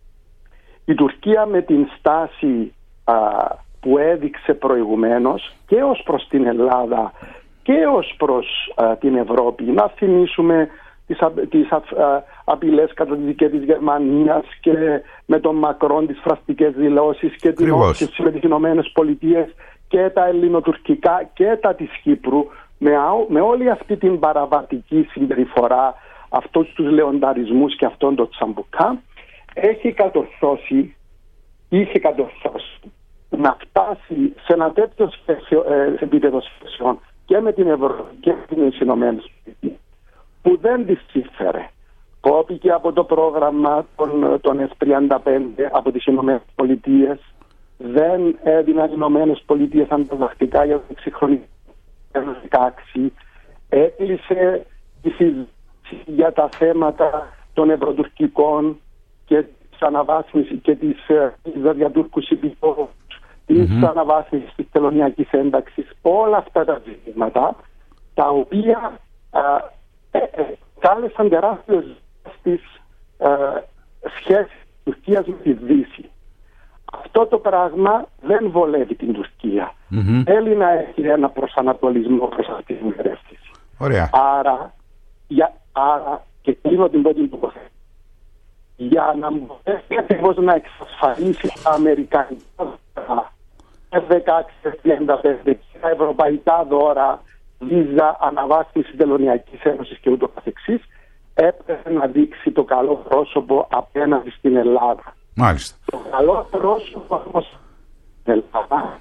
S2: Η Τουρκία με την στάση α, που έδειξε προηγουμένως και ως προς την Ελλάδα και ως προς α, την Ευρώπη, να θυμίσουμε τις, τις απειλές κατά τη δική της Γερμανίας και με τον Μακρόν τις φραστικές δηλώσεις και την όθηση με τις Ηνωμένες Πολιτείες και τα ελληνοτουρκικά και τα της Κύπρου, με, με όλη αυτή την παραβατική συμπεριφορά, αυτούς τους λεονταρισμούς και αυτόν τον τσαμπουκά, έχει κατορθώσει, είχε κατορθώσει να φτάσει σε ένα τέτοιο ε, επίπεδο σχέσεων και με την Ευρώπη και με τις Ηνωμένες Πολιτείες, που δεν της σύμφερε. Κόπηκε από το πρόγραμμα των, των εφ τριάντα πέντε από τις Ηνωμένες Πολιτείες, δεν έδιναν οι Ηνωμένες Πολιτείες ανταλλακτικά για το εξυγχρονισμό δεκαέξι, έκλεισε τη συζήτηση για τα θέματα των ευρωτουρκικών και της αναβάθμισης και της διατούρκους υπηκόους, της mm-hmm. αναβάθμισης της τελωνιακής ένταξης, όλα αυτά τα ζητήματα τα οποία α, ε, ε, κάλεσαν τεράστιες στις ε, σχέσεις της Τουρκίας με τη Δύση. Αυτό το πράγμα δεν βολεύει την Τουρκία. Mm-hmm. Θέλει να έχει ένα προσανατολισμό προς αυτή την κατεύθυνση.
S1: Ωραία.
S2: Άρα, για, άρα και κλείνω την πρώτη τοποθέτηση. Για να μπορέσει ακριβώς να εξασφαλίσει τα αμερικανικά εφ δεκαέξι, εφ τριάντα πέντε και τα ευρωπαϊκά δώρα, βίζα, αναβάθμιση τελωνειακής ένωσης και ούτω καθεξής, έπρεπε να δείξει το καλό πρόσωπο απέναντι στην Ελλάδα.
S1: Μάλιστα.
S2: Το καλό πρόσωπο όμως στην Ελλάδα.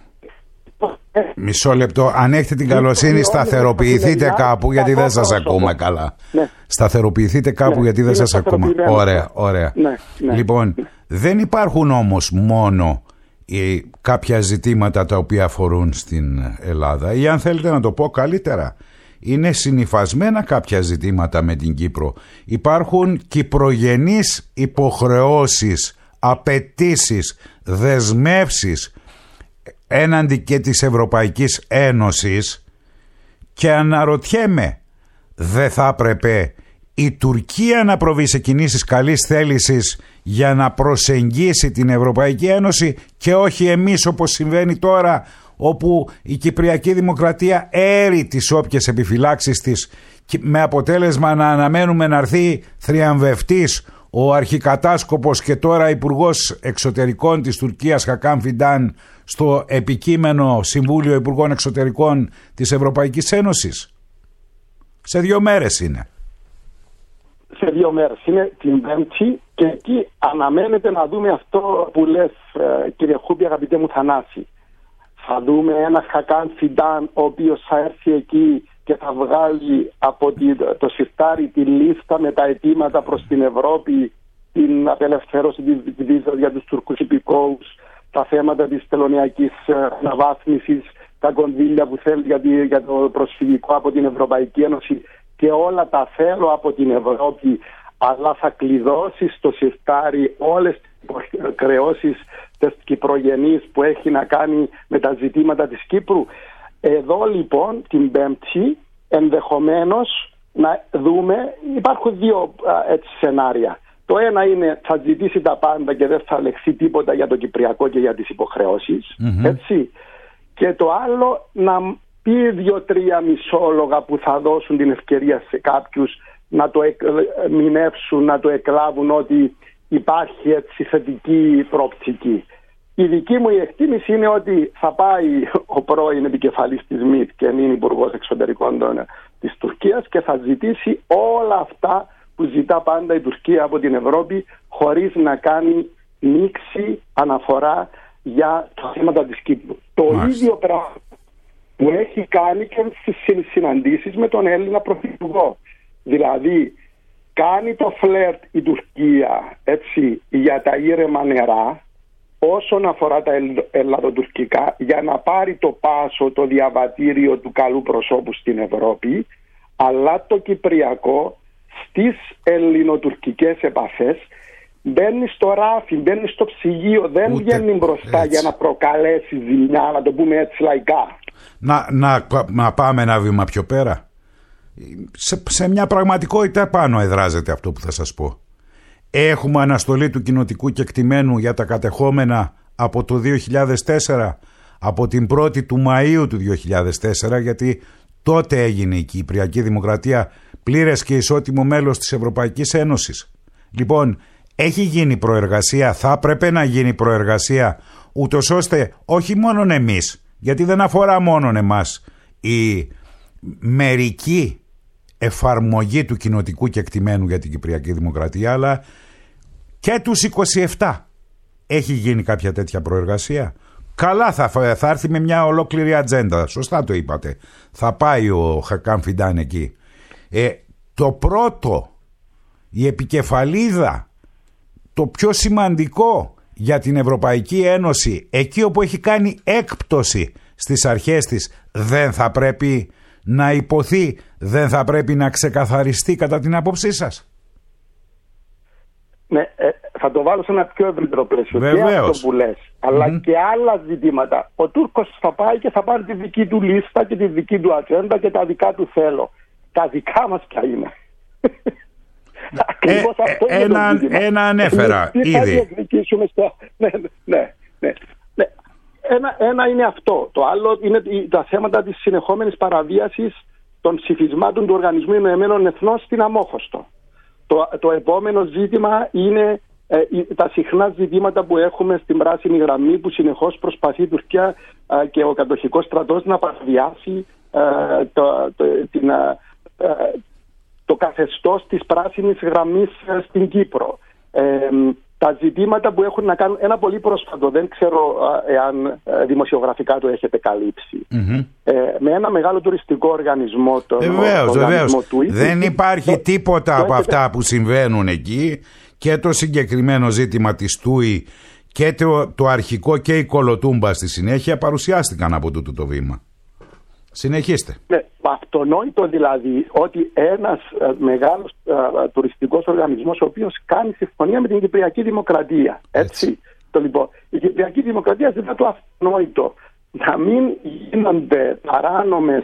S1: Μισό λεπτό. Αν έχετε την καλοσύνη, σταθεροποιηθείτε κάπου, γιατί δεν σας ακούμε καλά.
S2: Ναι.
S1: Σταθεροποιηθείτε κάπου, ναι, γιατί δεν σας ακούμε. Ωραία, ωραία.
S2: Ναι, ναι.
S1: Λοιπόν, δεν υπάρχουν όμως μόνο οι, κάποια ζητήματα τα οποία αφορούν στην Ελλάδα, ή αν θέλετε να το πω καλύτερα, είναι συνυφασμένα κάποια ζητήματα με την Κύπρο. Υπάρχουν κυπρογενείς υποχρεώσεις, απαιτήσεις, δεσμεύσεις έναντι και της Ευρωπαϊκής Ένωσης, και αναρωτιέμαι, δεν θα έπρεπε η Τουρκία να προβεί σε κινήσεις καλής θέλησης για να προσεγγίσει την Ευρωπαϊκή Ένωση και όχι εμείς, όπως συμβαίνει τώρα, όπου η Κυπριακή Δημοκρατία έρει τις όποιες επιφυλάξεις της, με αποτέλεσμα να αναμένουμε να έρθει θριαμβευτής ο αρχικατάσκοπος και τώρα Υπουργός Εξωτερικών της Τουρκίας Χακάν Φιντάν στο επικείμενο Συμβούλιο Υπουργών Εξωτερικών της Ευρωπαϊκής Ένωσης. Σε δύο μέρες είναι.
S2: Σε δύο μέρες είναι την Πέμπτη, και εκεί αναμένεται να δούμε αυτό που λες, κύριε Χούπη, αγαπητέ μου Θανάση. Θα δούμε ένα Χακάν Φιντάν ο οποίος θα έρθει εκεί και θα βγάλει από το σιρτάρι τη λίστα με τα αιτήματα προς την Ευρώπη, την απελευθέρωση της βίζας για τους Τουρκούς υπηκόους, τα θέματα της τελωνειακής αναβάθμισης, τα κονδύλια που θέλει για, τη, για το προσφυγικό από την Ευρωπαϊκή Ένωση, και όλα τα θέλω από την Ευρώπη, αλλά θα κλειδώσει στο σιρτάρι όλες τις υποχρεώσεις της κυπρογενής που έχει να κάνει με τα ζητήματα της Κύπρου. Εδώ λοιπόν την Πέμπτη ενδεχομένως να δούμε, υπάρχουν δύο α, έτσι σενάρια. Το ένα είναι θα ζητήσει τα πάντα και δεν θα λεχθεί τίποτα για το Κυπριακό και για τις υποχρεώσεις, mm-hmm. έτσι. Και το άλλο να πει δύο-τρία μισόλογα που θα δώσουν την ευκαιρία σε κάποιους να το ερμηνεύσουν, να το εκλάβουν ότι υπάρχει έτσι θετική προοπτική. Η δική μου η εκτίμηση είναι ότι θα πάει ο πρώην επικεφαλής της ΜΙΤ και είναι υπουργός εξωτερικών της Τουρκίας και θα ζητήσει όλα αυτά που ζητά πάντα η Τουρκία από την Ευρώπη, χωρίς να κάνει νήξη αναφορά για τα θέματα της Κύπρου. Το Μάλιστα. ίδιο πράγμα που έχει κάνει και στις συναντήσεις με τον Έλληνα Πρωθυπουργό. Δηλαδή κάνει το φλερτ η Τουρκία, έτσι, για τα ήρεμα νερά όσον αφορά τα ελλαδοτουρκικά, για να πάρει το πάσο, το διαβατήριο του καλού προσώπου στην Ευρώπη, αλλά το κυπριακό στις ελληνοτουρκικές επαφές μπαίνει στο ράφι, μπαίνει στο ψυγείο, δεν Ούτε, βγαίνει μπροστά έτσι. για να προκαλέσει ζημιά, να το πούμε έτσι λαϊκά.
S1: Να, να, να πάμε ένα βήμα πιο πέρα. Σε, σε μια πραγματικότητα πάνω εδράζεται αυτό που θα σας πω. Έχουμε αναστολή του κοινοτικού κεκτημένου για τα κατεχόμενα από το δύο χιλιάδες τέσσερα, από την πρώτη του Μαΐου του δύο χιλιάδες τέσσερα, γιατί τότε έγινε η Κυπριακή Δημοκρατία πλήρες και ισότιμο μέλος της Ευρωπαϊκής Ένωσης. Λοιπόν, έχει γίνει προεργασία, θα πρέπει να γίνει προεργασία, ούτως ώστε όχι μόνον εμείς, γιατί δεν αφορά μόνον εμάς η μερική εφαρμογή του κοινοτικού κεκτημένου για την Κυπριακή Δημοκρατία, αλλά και τους είκοσι επτά. Έχει γίνει κάποια τέτοια προεργασία? Καλά, θα, θα έρθει με μια ολόκληρη ατζέντα. Σωστά το είπατε. Θα πάει ο Χακάν Φιντάν εκεί. Ε, το πρώτο, η επικεφαλίδα, το πιο σημαντικό για την Ευρωπαϊκή Ένωση, εκεί όπου έχει κάνει έκπτωση στις αρχές της, δεν θα πρέπει να υποθεί, δεν θα πρέπει να ξεκαθαριστεί κατά την άποψή σας?
S2: Ναι, ε, θα το βάλω σε ένα πιο ευρύτερο πλαίσιο.
S1: Βεβαίως.
S2: Και αυτό που λες, αλλά mm-hmm. και άλλα ζητήματα. Ο Τούρκος θα πάει και θα πάρει τη δική του λίστα και τη δική του ατζέντα και τα δικά του θέλω. Τα δικά μας ποια είναι?
S1: Ε, αυτό ε, είναι ένα, ένα ανέφερα
S2: τι
S1: ήδη.
S2: Θα διεκδικήσουμε στο... ναι, ναι. Ναι. Ναι. Ένα, ένα είναι αυτό. Το άλλο είναι τα θέματα της συνεχόμενης παραβίασης των ψηφισμάτων του Οργανισμού Ηνωμένων Εθνών στην Αμόχωστο. Το, το επόμενο ζήτημα είναι ε, τα συχνά ζητήματα που έχουμε στην πράσινη γραμμή, που συνεχώς προσπαθεί η Τουρκία ε, και ο κατοχικός στρατός να παραβιάσει ε, το, το, την, ε, το καθεστώς της πράσινης γραμμής ε, στην Κύπρο. Ε, τα ζητήματα που έχουν να κάνουν, ένα πολύ πρόσφατο, δεν ξέρω ε, εάν ε, δημοσιογραφικά το έχετε καλύψει, mm-hmm. ε, με ένα μεγάλο τουριστικό οργανισμό, τον,
S1: ε, βεβαίως,
S2: το
S1: βεβαίως.
S2: του
S1: Δεν υπάρχει το, τίποτα το,
S2: από
S1: το
S2: έχετε...
S1: αυτά που συμβαίνουν εκεί, και το συγκεκριμένο ζήτημα της Τούι και το, το αρχικό και η Κολοτούμπα στη συνέχεια παρουσιάστηκαν από τούτο το βήμα. Συνεχίστε.
S2: Ναι, αυτονόητο δηλαδή ότι ένας ε, μεγάλος ε, τουριστικός οργανισμός, ο οποίος κάνει συμφωνία με την Κυπριακή Δημοκρατία, έτσι, έτσι. Το, λοιπόν, η Κυπριακή Δημοκρατία ζητά το αυτονόητο να μην γίνονται παράνομες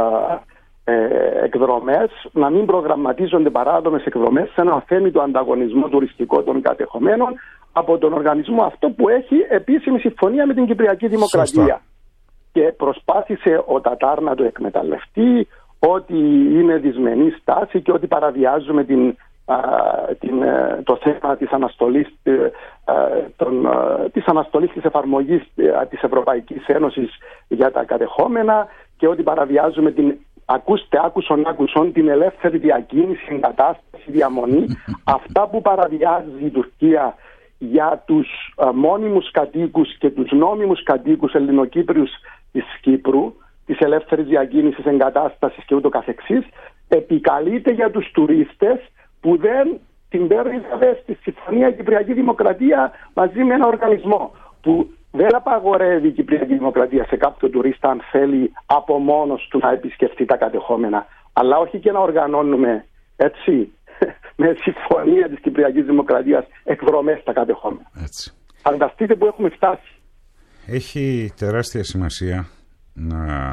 S2: ε, ε, εκδρομές, να μην προγραμματίζονται παράνομες εκδρομές σε ένα αθέμητο ανταγωνισμό τουριστικό των κατεχομένων από τον οργανισμό αυτό που έχει επίσημη συμφωνία με την Κυπριακή Δημοκρατία. Σωστά. Και προσπάθησε ο Τατάρ να το εκμεταλλευτεί, ότι είναι δυσμενή στάση και ότι παραβιάζουμε την, α, την, το θέμα της αναστολής, α, των, α, της αναστολής της εφαρμογής α, της Ευρωπαϊκής Ένωσης για τα κατεχόμενα, και ότι παραβιάζουμε την, ακούστε άκουσον άκουσον, την ελεύθερη διακίνηση, εγκατάσταση, διαμονή. Αυτά που παραβιάζει η Τουρκία για τους α, μόνιμους κατοίκους και τους νόμιμους κατοίκους Ελληνοκύπριους της Κύπρου, της ελεύθερης διακίνησης, εγκατάστασης και ούτω καθεξής, επικαλείται για τους τουρίστες που δεν την παίρνει στη συμφωνία Κυπριακή Δημοκρατία μαζί με ένα οργανισμό που δεν απαγορεύει η Κυπριακή Δημοκρατία σε κάποιο τουρίστα αν θέλει από μόνος του να επισκεφτεί τα κατεχόμενα, αλλά όχι και να οργανώνουμε έτσι με συμφωνία της Κυπριακής Δημοκρατίας εκδρομές στα κατεχόμενα.
S1: Έτσι.
S2: Φανταστείτε που έχουμε φτάσει.
S1: Έχει τεράστια σημασία να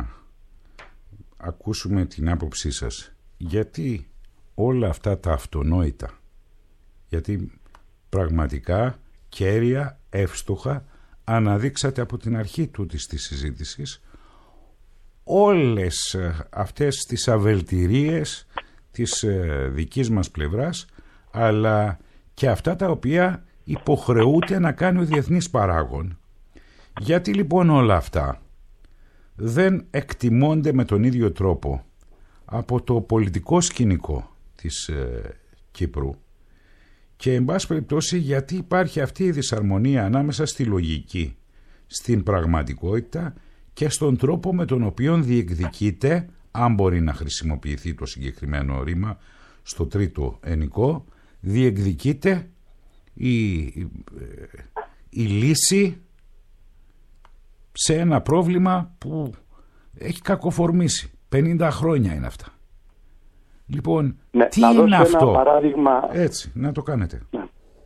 S1: ακούσουμε την άποψή σας, γιατί όλα αυτά τα αυτονόητα, γιατί πραγματικά κέρια, εύστοχα αναδείξατε από την αρχή τούτης της συζήτησης όλες αυτές τις αβελτηρίες της δικής μας πλευράς, αλλά και αυτά τα οποία υποχρεούται να κάνει ο διεθνής παράγων. Γιατί λοιπόν όλα αυτά δεν εκτιμώνται με τον ίδιο τρόπο από το πολιτικό σκηνικό της ε, Κύπρου, και εν πάση περιπτώσει γιατί υπάρχει αυτή η δυσαρμονία ανάμεσα στη λογική, στην πραγματικότητα και στον τρόπο με τον οποίο διεκδικείται, αν μπορεί να χρησιμοποιηθεί το συγκεκριμένο ρήμα στο τρίτο ενικό, διεκδικείται η, η, η λύση σε ένα πρόβλημα που έχει κακοφορμήσει. πενήντα χρόνια είναι αυτά. Λοιπόν, ναι, τι
S2: να
S1: είναι αυτό?
S2: Ένα παράδειγμα...
S1: Έτσι, να το κάνετε.
S2: Ναι.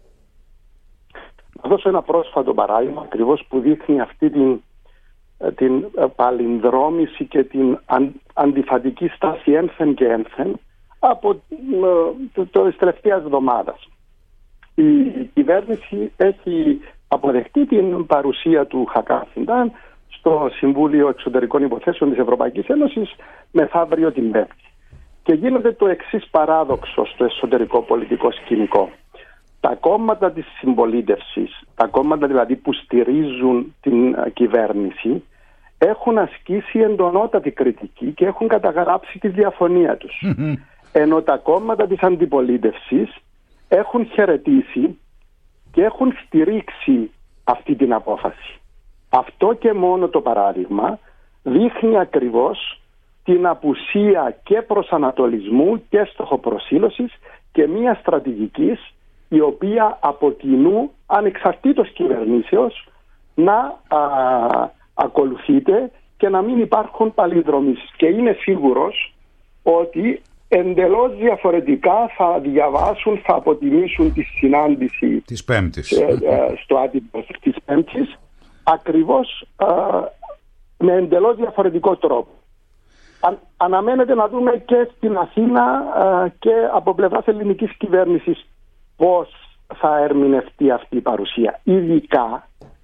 S2: Να δώσω ένα πρόσφατο παράδειγμα, ακριβώς που δείχνει αυτή την, την παλινδρόμηση και την αν, αντιφατική στάση ένθεν και ένθεν από το, το, τις τελευταίες εβδομάδες. Η κυβέρνηση έχει αποδεχτεί την παρουσία του Χακάν Φιντάν στο Συμβούλιο Εξωτερικών Υποθέσεων της Ευρωπαϊκής Ένωσης μεθαύριο την Πέμπτη. Και γίνεται το εξής παράδοξο στο εσωτερικό πολιτικό σκηνικό. Τα κόμματα της συμπολίτευσης, τα κόμματα δηλαδή που στηρίζουν την κυβέρνηση, έχουν ασκήσει εντονότατη κριτική και έχουν καταγράψει τη διαφωνία τους. Mm-hmm. Ενώ τα κόμματα της αντιπολίτευσης έχουν χαιρετήσει και έχουν στηρίξει αυτή την απόφαση. Αυτό και μόνο το παράδειγμα δείχνει ακριβώς την απουσία και προσανατολισμού και στοχοπροσήλωσης και μια στρατηγικής η οποία από κοινού ανεξαρτήτως κυβερνήσεως να α, ακολουθείται και να μην υπάρχουν παλινδρομήσεις. Και είναι σίγουρος ότι εντελώς διαφορετικά θα διαβάσουν, θα αποτιμήσουν τη συνάντηση
S1: της Πέμπτης,
S2: ε, ε, στο άτυπο της Πέμπτης, ακριβώς ε, με εντελώς διαφορετικό τρόπο. Αν, αναμένεται να δούμε και στην Αθήνα ε, και από πλευράς ελληνικής κυβέρνησης πώς θα ερμηνευτεί αυτή η παρουσία. Ειδικά,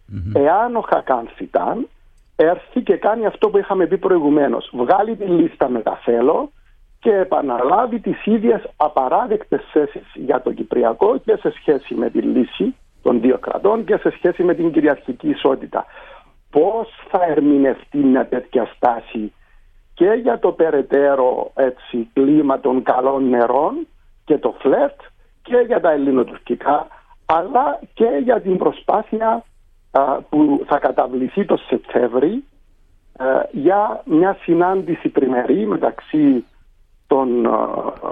S2: Mm-hmm. Εάν ο Χακάν Φιτάν έρθει και κάνει αυτό που είχαμε πει προηγουμένως, βγάλει τη λίστα με τα θέλω και επαναλάβει τις ίδιες απαράδεκτες θέσεις για το Κυπριακό και σε σχέση με τη λύση των δύο κρατών και σε σχέση με την κυριαρχική ισότητα. Πώς θα ερμηνευτεί μια τέτοια στάση και για το περαιτέρω έτσι, κλίμα των καλών νερών και το φλερτ και για τα ελληνοτουρκικά, αλλά και για την προσπάθεια α, που θα καταβληθεί το Σεπτέμβρη α, για μια συνάντηση τριμερή μεταξύ των α,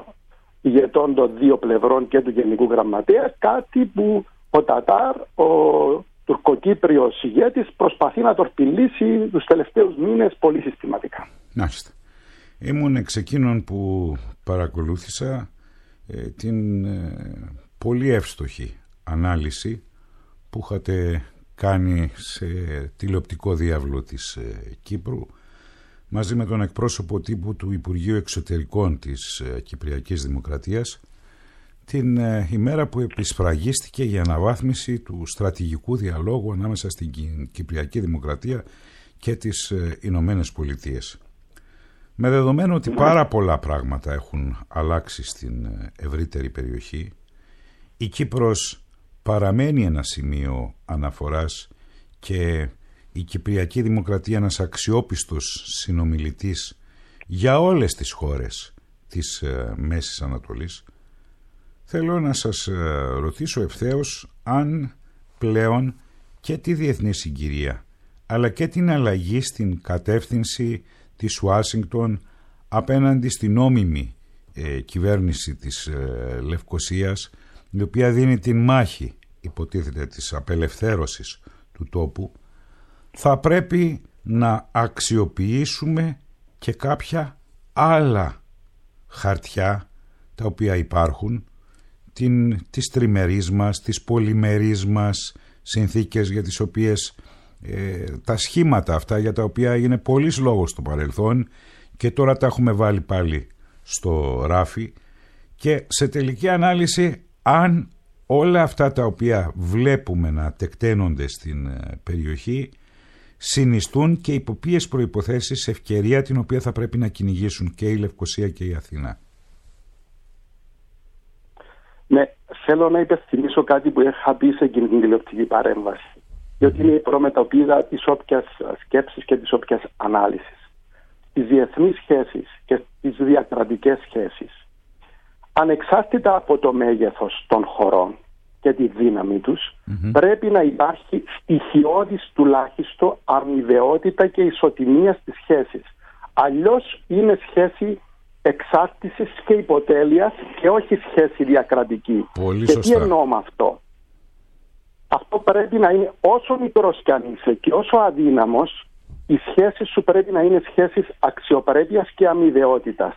S2: ηγετών των δύο πλευρών και του Γενικού Γραμματέα, κάτι που ο Τατάρ, ο τουρκοκύπριος ηγέτης, προσπαθεί να τορπιλήσει τους τελευταίους μήνες πολύ συστηματικά.
S1: Μάλιστα. Ήμουν εξ εκείνων που παρακολούθησα ε, την ε, πολύ εύστοχη ανάλυση που είχατε κάνει σε τηλεοπτικό διάβλο της ε, Κύπρου μαζί με τον εκπρόσωπο τύπου του Υπουργείου Εξωτερικών της ε, Κυπριακής Δημοκρατίας την ε, ημέρα που επισφραγίστηκε η αναβάθμιση του στρατηγικού διαλόγου ανάμεσα στην Κυπριακή Δημοκρατία και τις ε, Ηνωμένες Πολιτείες. Με δεδομένο ότι πάρα πολλά πράγματα έχουν αλλάξει στην ευρύτερη περιοχή, η Κύπρος παραμένει ένα σημείο αναφοράς και η Κυπριακή Δημοκρατία ένας αξιόπιστος συνομιλητής για όλες τις χώρες της Μέσης Ανατολής. Θέλω να σας ρωτήσω ευθέως αν πλέον και τη διεθνή συγκυρία αλλά και την αλλαγή στην κατεύθυνση της Ουάσιγκτον απέναντι στην νόμιμη ε, κυβέρνηση της ε, Λευκωσίας, η οποία δίνει την μάχη, υποτίθεται, της απελευθέρωσης του τόπου, θα πρέπει να αξιοποιήσουμε και κάποια άλλα χαρτιά τα οποία υπάρχουν, την, τις τριμερείς μας, τις πολυμερείς μας συνθήκες για τις οποίες Ε, τα σχήματα αυτά για τα οποία έγινε πολλής λόγος στο παρελθόν και τώρα τα έχουμε βάλει πάλι στο ράφι και σε τελική ανάλυση αν όλα αυτά τα οποία βλέπουμε να τεκταίνονται στην περιοχή συνιστούν και υπό ποιες προϋποθέσεις ευκαιρία την οποία θα πρέπει να κυνηγήσουν και η Λευκωσία και η Αθήνα.
S2: Ναι, θέλω να υπενθυμίσω κάτι που είχα πει σε εκείνη την τηλεοπτική παρέμβαση, διότι είναι η προμετωπίδα της όποιας σκέψης και της όποιας ανάλυσης. Στις διεθνείς σχέσεις και στις διακρατικές σχέσεις, ανεξάρτητα από το μέγεθος των χωρών και τη δύναμη τους, mm-hmm. πρέπει να υπάρχει στοιχειώδης τουλάχιστον αμοιβαιότητα και ισοτιμία στις σχέσεις. Αλλιώς είναι σχέση εξάρτησης και υποτέλειας και όχι σχέση διακρατική.
S1: Πολύ
S2: και
S1: σωστά.
S2: τι εννοώ με αυτό? Αυτό πρέπει να είναι, όσο μικρός κι αν είσαι και όσο αδύναμος, οι σχέσεις σου πρέπει να είναι σχέσεις αξιοπρέπειας και αμοιβαιότητας.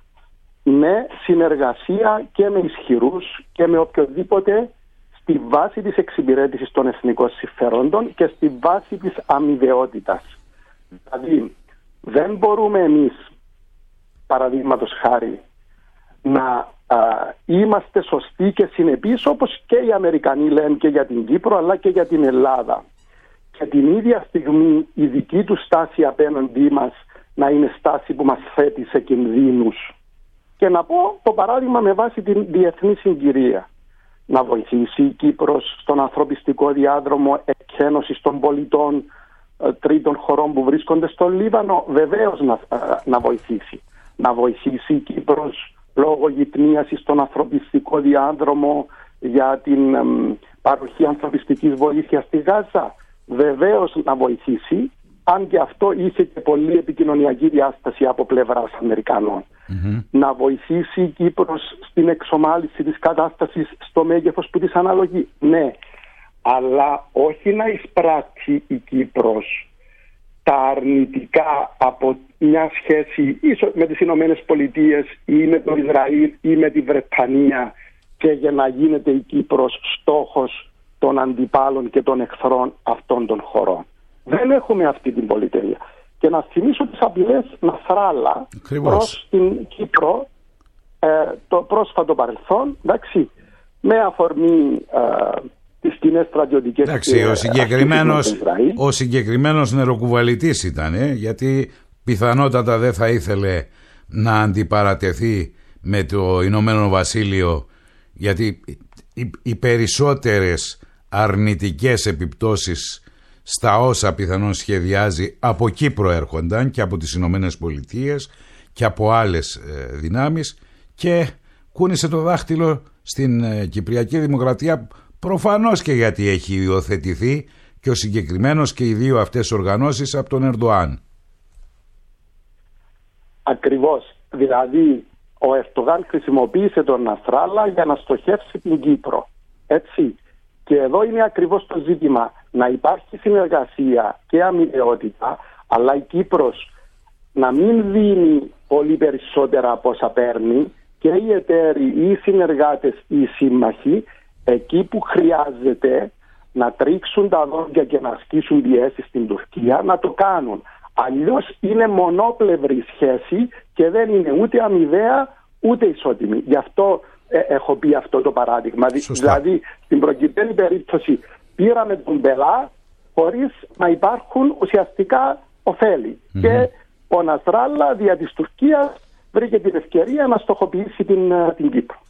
S2: Με συνεργασία και με ισχυρούς και με οποιοδήποτε στη βάση της εξυπηρέτησης των εθνικών συμφερόντων και στη βάση της αμοιβαιότητας. Δηλαδή, δεν μπορούμε εμείς, παραδείγματος χάρη, να α, είμαστε σωστοί και συνεπείς όπως και οι Αμερικανοί λένε και για την Κύπρο αλλά και για την Ελλάδα. Και την ίδια στιγμή η δική του στάση απέναντί μας να είναι στάση που μας θέτει σε κινδύνους. Και να πω το παράδειγμα με βάση την διεθνή συγκυρία. Να βοηθήσει η Κύπρος στον ανθρωπιστικό διάδρομο εκένωσης των πολιτών ε, τρίτων χωρών που βρίσκονται στο Λίβανο, βεβαίως να, ε, να βοηθήσει. Να βοηθήσει η Κύπρος λόγω γυτνίασης στον ανθρωπιστικό διάδρομο για την ε, παροχή ανθρωπιστικής βοήθειας στη Γάζα, βεβαίως να βοηθήσει, αν και αυτό είχε και πολύ επικοινωνιακή διάσταση από πλευράς Αμερικανών. Mm-hmm. Να βοηθήσει η Κύπρος στην εξομάλυση της κατάστασης στο μέγεθος που της αναλογεί. Ναι, αλλά όχι να εισπράξει η Κύπρος τα αρνητικά από μια σχέση ίσως με τις Ηνωμένες Πολιτείες ή με το Ισραήλ ή με τη Βρετανία και για να γίνεται η Κύπρος στόχος των αντιπάλων και των εχθρών αυτών των χωρών. Δεν έχουμε αυτή την πολυτέλεια. Και να θυμίσω τις απειλές Νασράλα προς την Κύπρο ε, το πρόσφατο παρελθόν, εντάξει, με αφορμή ε, τις κοινές στρατιωτικές.
S1: Εντάξει, ο συγκεκριμένος, ο συγκεκριμένος νεροκουβαλητής ήταν, ε, γιατί πιθανότατα δεν θα ήθελε να αντιπαρατεθεί με το Ηνωμένο Βασίλειο, γιατί οι, οι περισσότερες αρνητικές επιπτώσεις στα όσα πιθανόν σχεδιάζει από εκεί προέρχονταν και από τις Ηνωμένες Πολιτείες και από άλλες ε, δυνάμεις, και κούνησε το δάχτυλο στην ε, Κυπριακή Δημοκρατία, προφανώς και γιατί έχει υιοθετηθεί και ο συγκεκριμένος και οι δύο αυτές οργανώσεις από τον Ερντοάν.
S2: Ακριβώς. Δηλαδή ο Ερντογάν χρησιμοποίησε τον Ναστράλα για να στοχεύσει την Κύπρο. Έτσι. Και εδώ είναι ακριβώς το ζήτημα. Να υπάρχει συνεργασία και αμοιβαιότητα, αλλά η Κύπρος να μην δίνει πολύ περισσότερα από όσα παίρνει, και οι εταίροι ή οι συνεργάτες ή οι σύμμαχοι εκεί που χρειάζεται να τρίξουν τα δόντια και να ασκήσουν πιέσεις στην Τουρκία να το κάνουν. Αλλιώς είναι μονόπλευρη σχέση και δεν είναι ούτε αμοιβαία ούτε ισότιμη. Γι' αυτό ε, έχω πει αυτό το παράδειγμα. Σωστά. Δηλαδή στην προκειμένη περίπτωση πήραμε τον πελά χωρίς να υπάρχουν ουσιαστικά ωφέλη. Mm-hmm. Και ο Ναστράλα δια της Τουρκίας βρήκε την ευκαιρία να στοχοποιήσει την, την Κύπρο.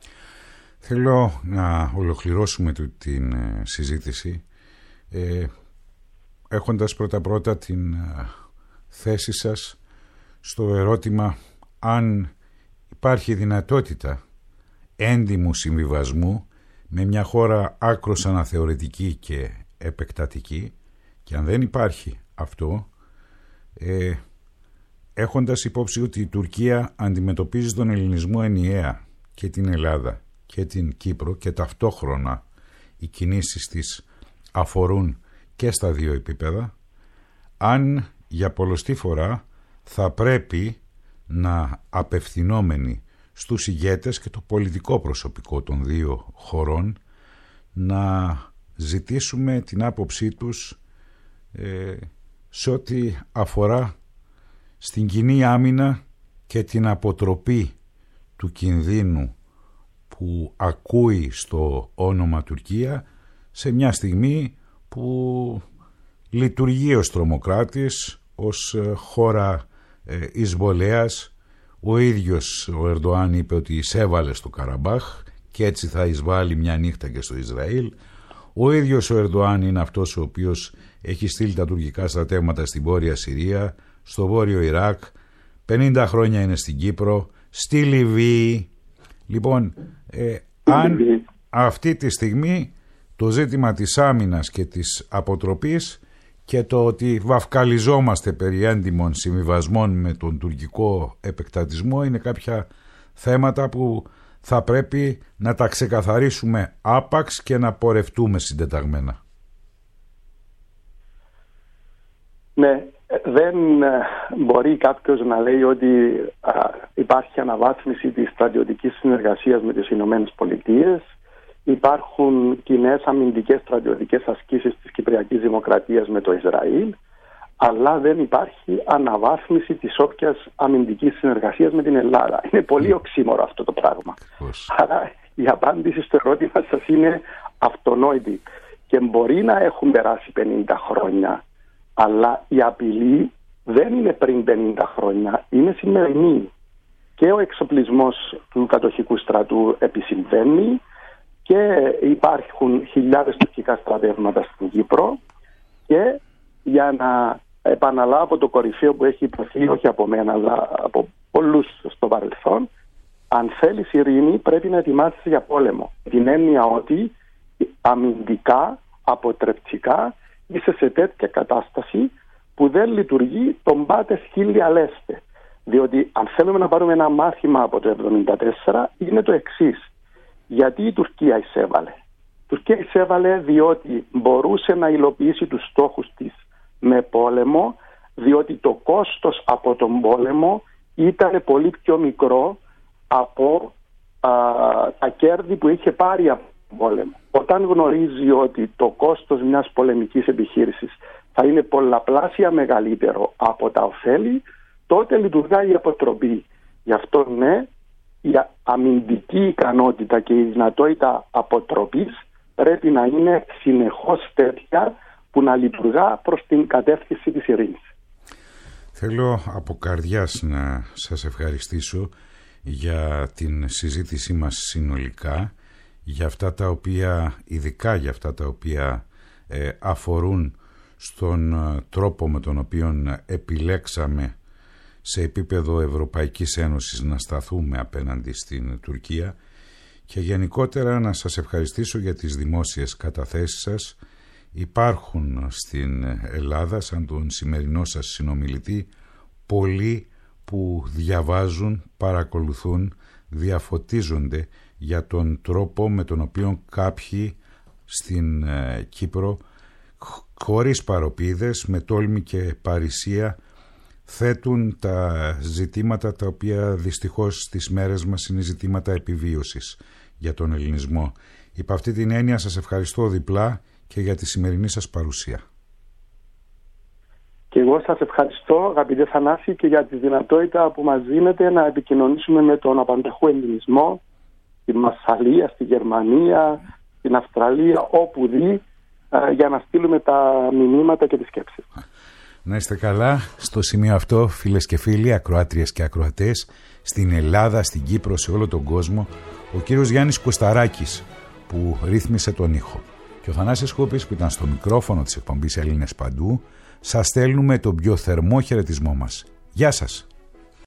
S1: Θέλω να ολοκληρώσουμε την ε, συζήτηση ε, έχοντας πρώτα-πρώτα την ε, θέση σας στο ερώτημα αν υπάρχει δυνατότητα έντιμου συμβιβασμού με μια χώρα άκρως αναθεωρητική και επεκτατική, και αν δεν υπάρχει αυτό, ε, έχοντας υπόψη ότι η Τουρκία αντιμετωπίζει τον ελληνισμό ενιαία, και την Ελλάδα και την Κύπρο, και ταυτόχρονα οι κινήσεις της αφορούν και στα δύο επίπεδα, αν για πολλοστή φορά θα πρέπει να απευθυνόμενοι στους ηγέτες και το πολιτικό προσωπικό των δύο χωρών να ζητήσουμε την άποψή τους ε, σε ό,τι αφορά στην κοινή άμυνα και την αποτροπή του κινδύνου που ακούει στο όνομα Τουρκία σε μια στιγμή που λειτουργεί ως τρομοκράτης, ως χώρα ε, εισβολέας. Ο ίδιος ο Ερντοάν είπε ότι εισέβαλε στο Καραμπάχ και έτσι θα εισβάλλει μια νύχτα και στο Ισραήλ. Ο ίδιος ο Ερντοάν είναι αυτός ο οποίος έχει στείλει τα τουρκικά στρατεύματα στην Βόρεια Συρία, στο Βόρειο Ιράκ, πενήντα χρόνια είναι στην Κύπρο, στη Λιβύη. Λοιπόν, ε, αν αυτή τη στιγμή το ζήτημα της άμυνας και της αποτροπής και το ότι βαφκαλιζόμαστε περί έντιμων συμβιβασμών με τον τουρκικό επεκτατισμό είναι κάποια θέματα που θα πρέπει να τα ξεκαθαρίσουμε άπαξ και να πορευτούμε συντεταγμένα.
S2: Ναι, δεν μπορεί κάποιος να λέει ότι α, υπάρχει αναβάθμιση της στρατιωτικής συνεργασίας με τις Ηνωμένες Πολιτείες. Υπάρχουν κοινές αμυντικές στρατιωτικές ασκήσεις της Κυπριακής Δημοκρατίας με το Ισραήλ, αλλά δεν υπάρχει αναβάθμιση της όποιας αμυντικής συνεργασίας με την Ελλάδα. Είναι πολύ οξύμορο αυτό το πράγμα. Πώς. Άρα η απάντηση στο ερώτημα σας είναι αυτονόητη. Και μπορεί να έχουν περάσει πενήντα χρόνια, αλλά η απειλή δεν είναι πριν πενήντα χρόνια, είναι σημερινή. Και ο εξοπλισμός του κατοχικού στρατού επισυμβαίνει και υπάρχουν χιλιάδες τουρκικά στρατεύματα στην Κύπρο, και για να επαναλάβω το κορυφαίο που έχει υποθεί όχι από μένα αλλά από πολλούς στο παρελθόν, αν θέλεις ειρήνη πρέπει να ετοιμάσεις για πόλεμο. Την έννοια ότι αμυντικά, αποτρεπτικά είσαι σε τέτοια κατάσταση που δεν λειτουργεί τον πάτε χίλια λέστε. Διότι αν θέλουμε να πάρουμε ένα μάθημα από το εβδομήντα τέσσερα είναι το εξής. Γιατί η Τουρκία εισέβαλε. Η Τουρκία εισέβαλε διότι μπορούσε να υλοποιήσει τους στόχους της με πόλεμο, διότι το κόστος από τον πόλεμο ήταν πολύ πιο μικρό από α, τα κέρδη που είχε πάρει από τον πόλεμο. Όταν γνωρίζει ότι το κόστος μιας πολεμικής επιχείρησης θα είναι πολλαπλάσια μεγαλύτερο από τα ωφέλη, τότε λειτουργάει η αποτροπή. Γι' αυτό ναι, η αμυντική ικανότητα και η δυνατότητα αποτροπής πρέπει να είναι συνεχώς τέτοια που να λειτουργά προς την κατεύθυνση της ειρήνης.
S1: Θέλω από καρδιάς να σας ευχαριστήσω για την συζήτησή μας συνολικά, για αυτά τα οποία, ειδικά για αυτά τα οποία ε, αφορούν στον τρόπο με τον οποίο επιλέξαμε σε επίπεδο Ευρωπαϊκής Ένωσης να σταθούμε απέναντι στην Τουρκία, και γενικότερα να σας ευχαριστήσω για τις δημόσιες καταθέσεις σας. Υπάρχουν στην Ελλάδα, σαν τον σημερινό σας συνομιλητή, πολλοί που διαβάζουν, παρακολουθούν, διαφωτίζονται για τον τρόπο με τον οποίο κάποιοι στην ε, Κύπρο, χωρίς παροπίδες, με τόλμη και παρησία, θέτουν τα ζητήματα τα οποία δυστυχώς στις μέρες μας είναι ζητήματα επιβίωσης για τον ελληνισμό. Υπ' αυτή την έννοια σας ευχαριστώ διπλά και για τη σημερινή σας παρουσία.
S2: Και εγώ σας ευχαριστώ, αγαπητέ Θανάση, και για τη δυνατότητα που μας δίνετε να επικοινωνήσουμε με τον απανταχού ελληνισμό στη Μασσαλία, στη Γερμανία, στην Αυστραλία, όπου δει, για να στείλουμε τα μηνύματα και τις σκέψεις.
S1: Να είστε καλά. Στο σημείο αυτό, φίλες και φίλοι, ακροάτριες και ακροατές, στην Ελλάδα, στην Κύπρο, σε όλο τον κόσμο, ο κύριος Γιάννης Κωσταράκης που ρύθμισε τον ήχο και ο Θανάσης Χούπης που ήταν στο μικρόφωνο της εκπομπής Έλληνες Παντού, σας στέλνουμε τον πιο θερμό χαιρετισμό μας. Γεια σας.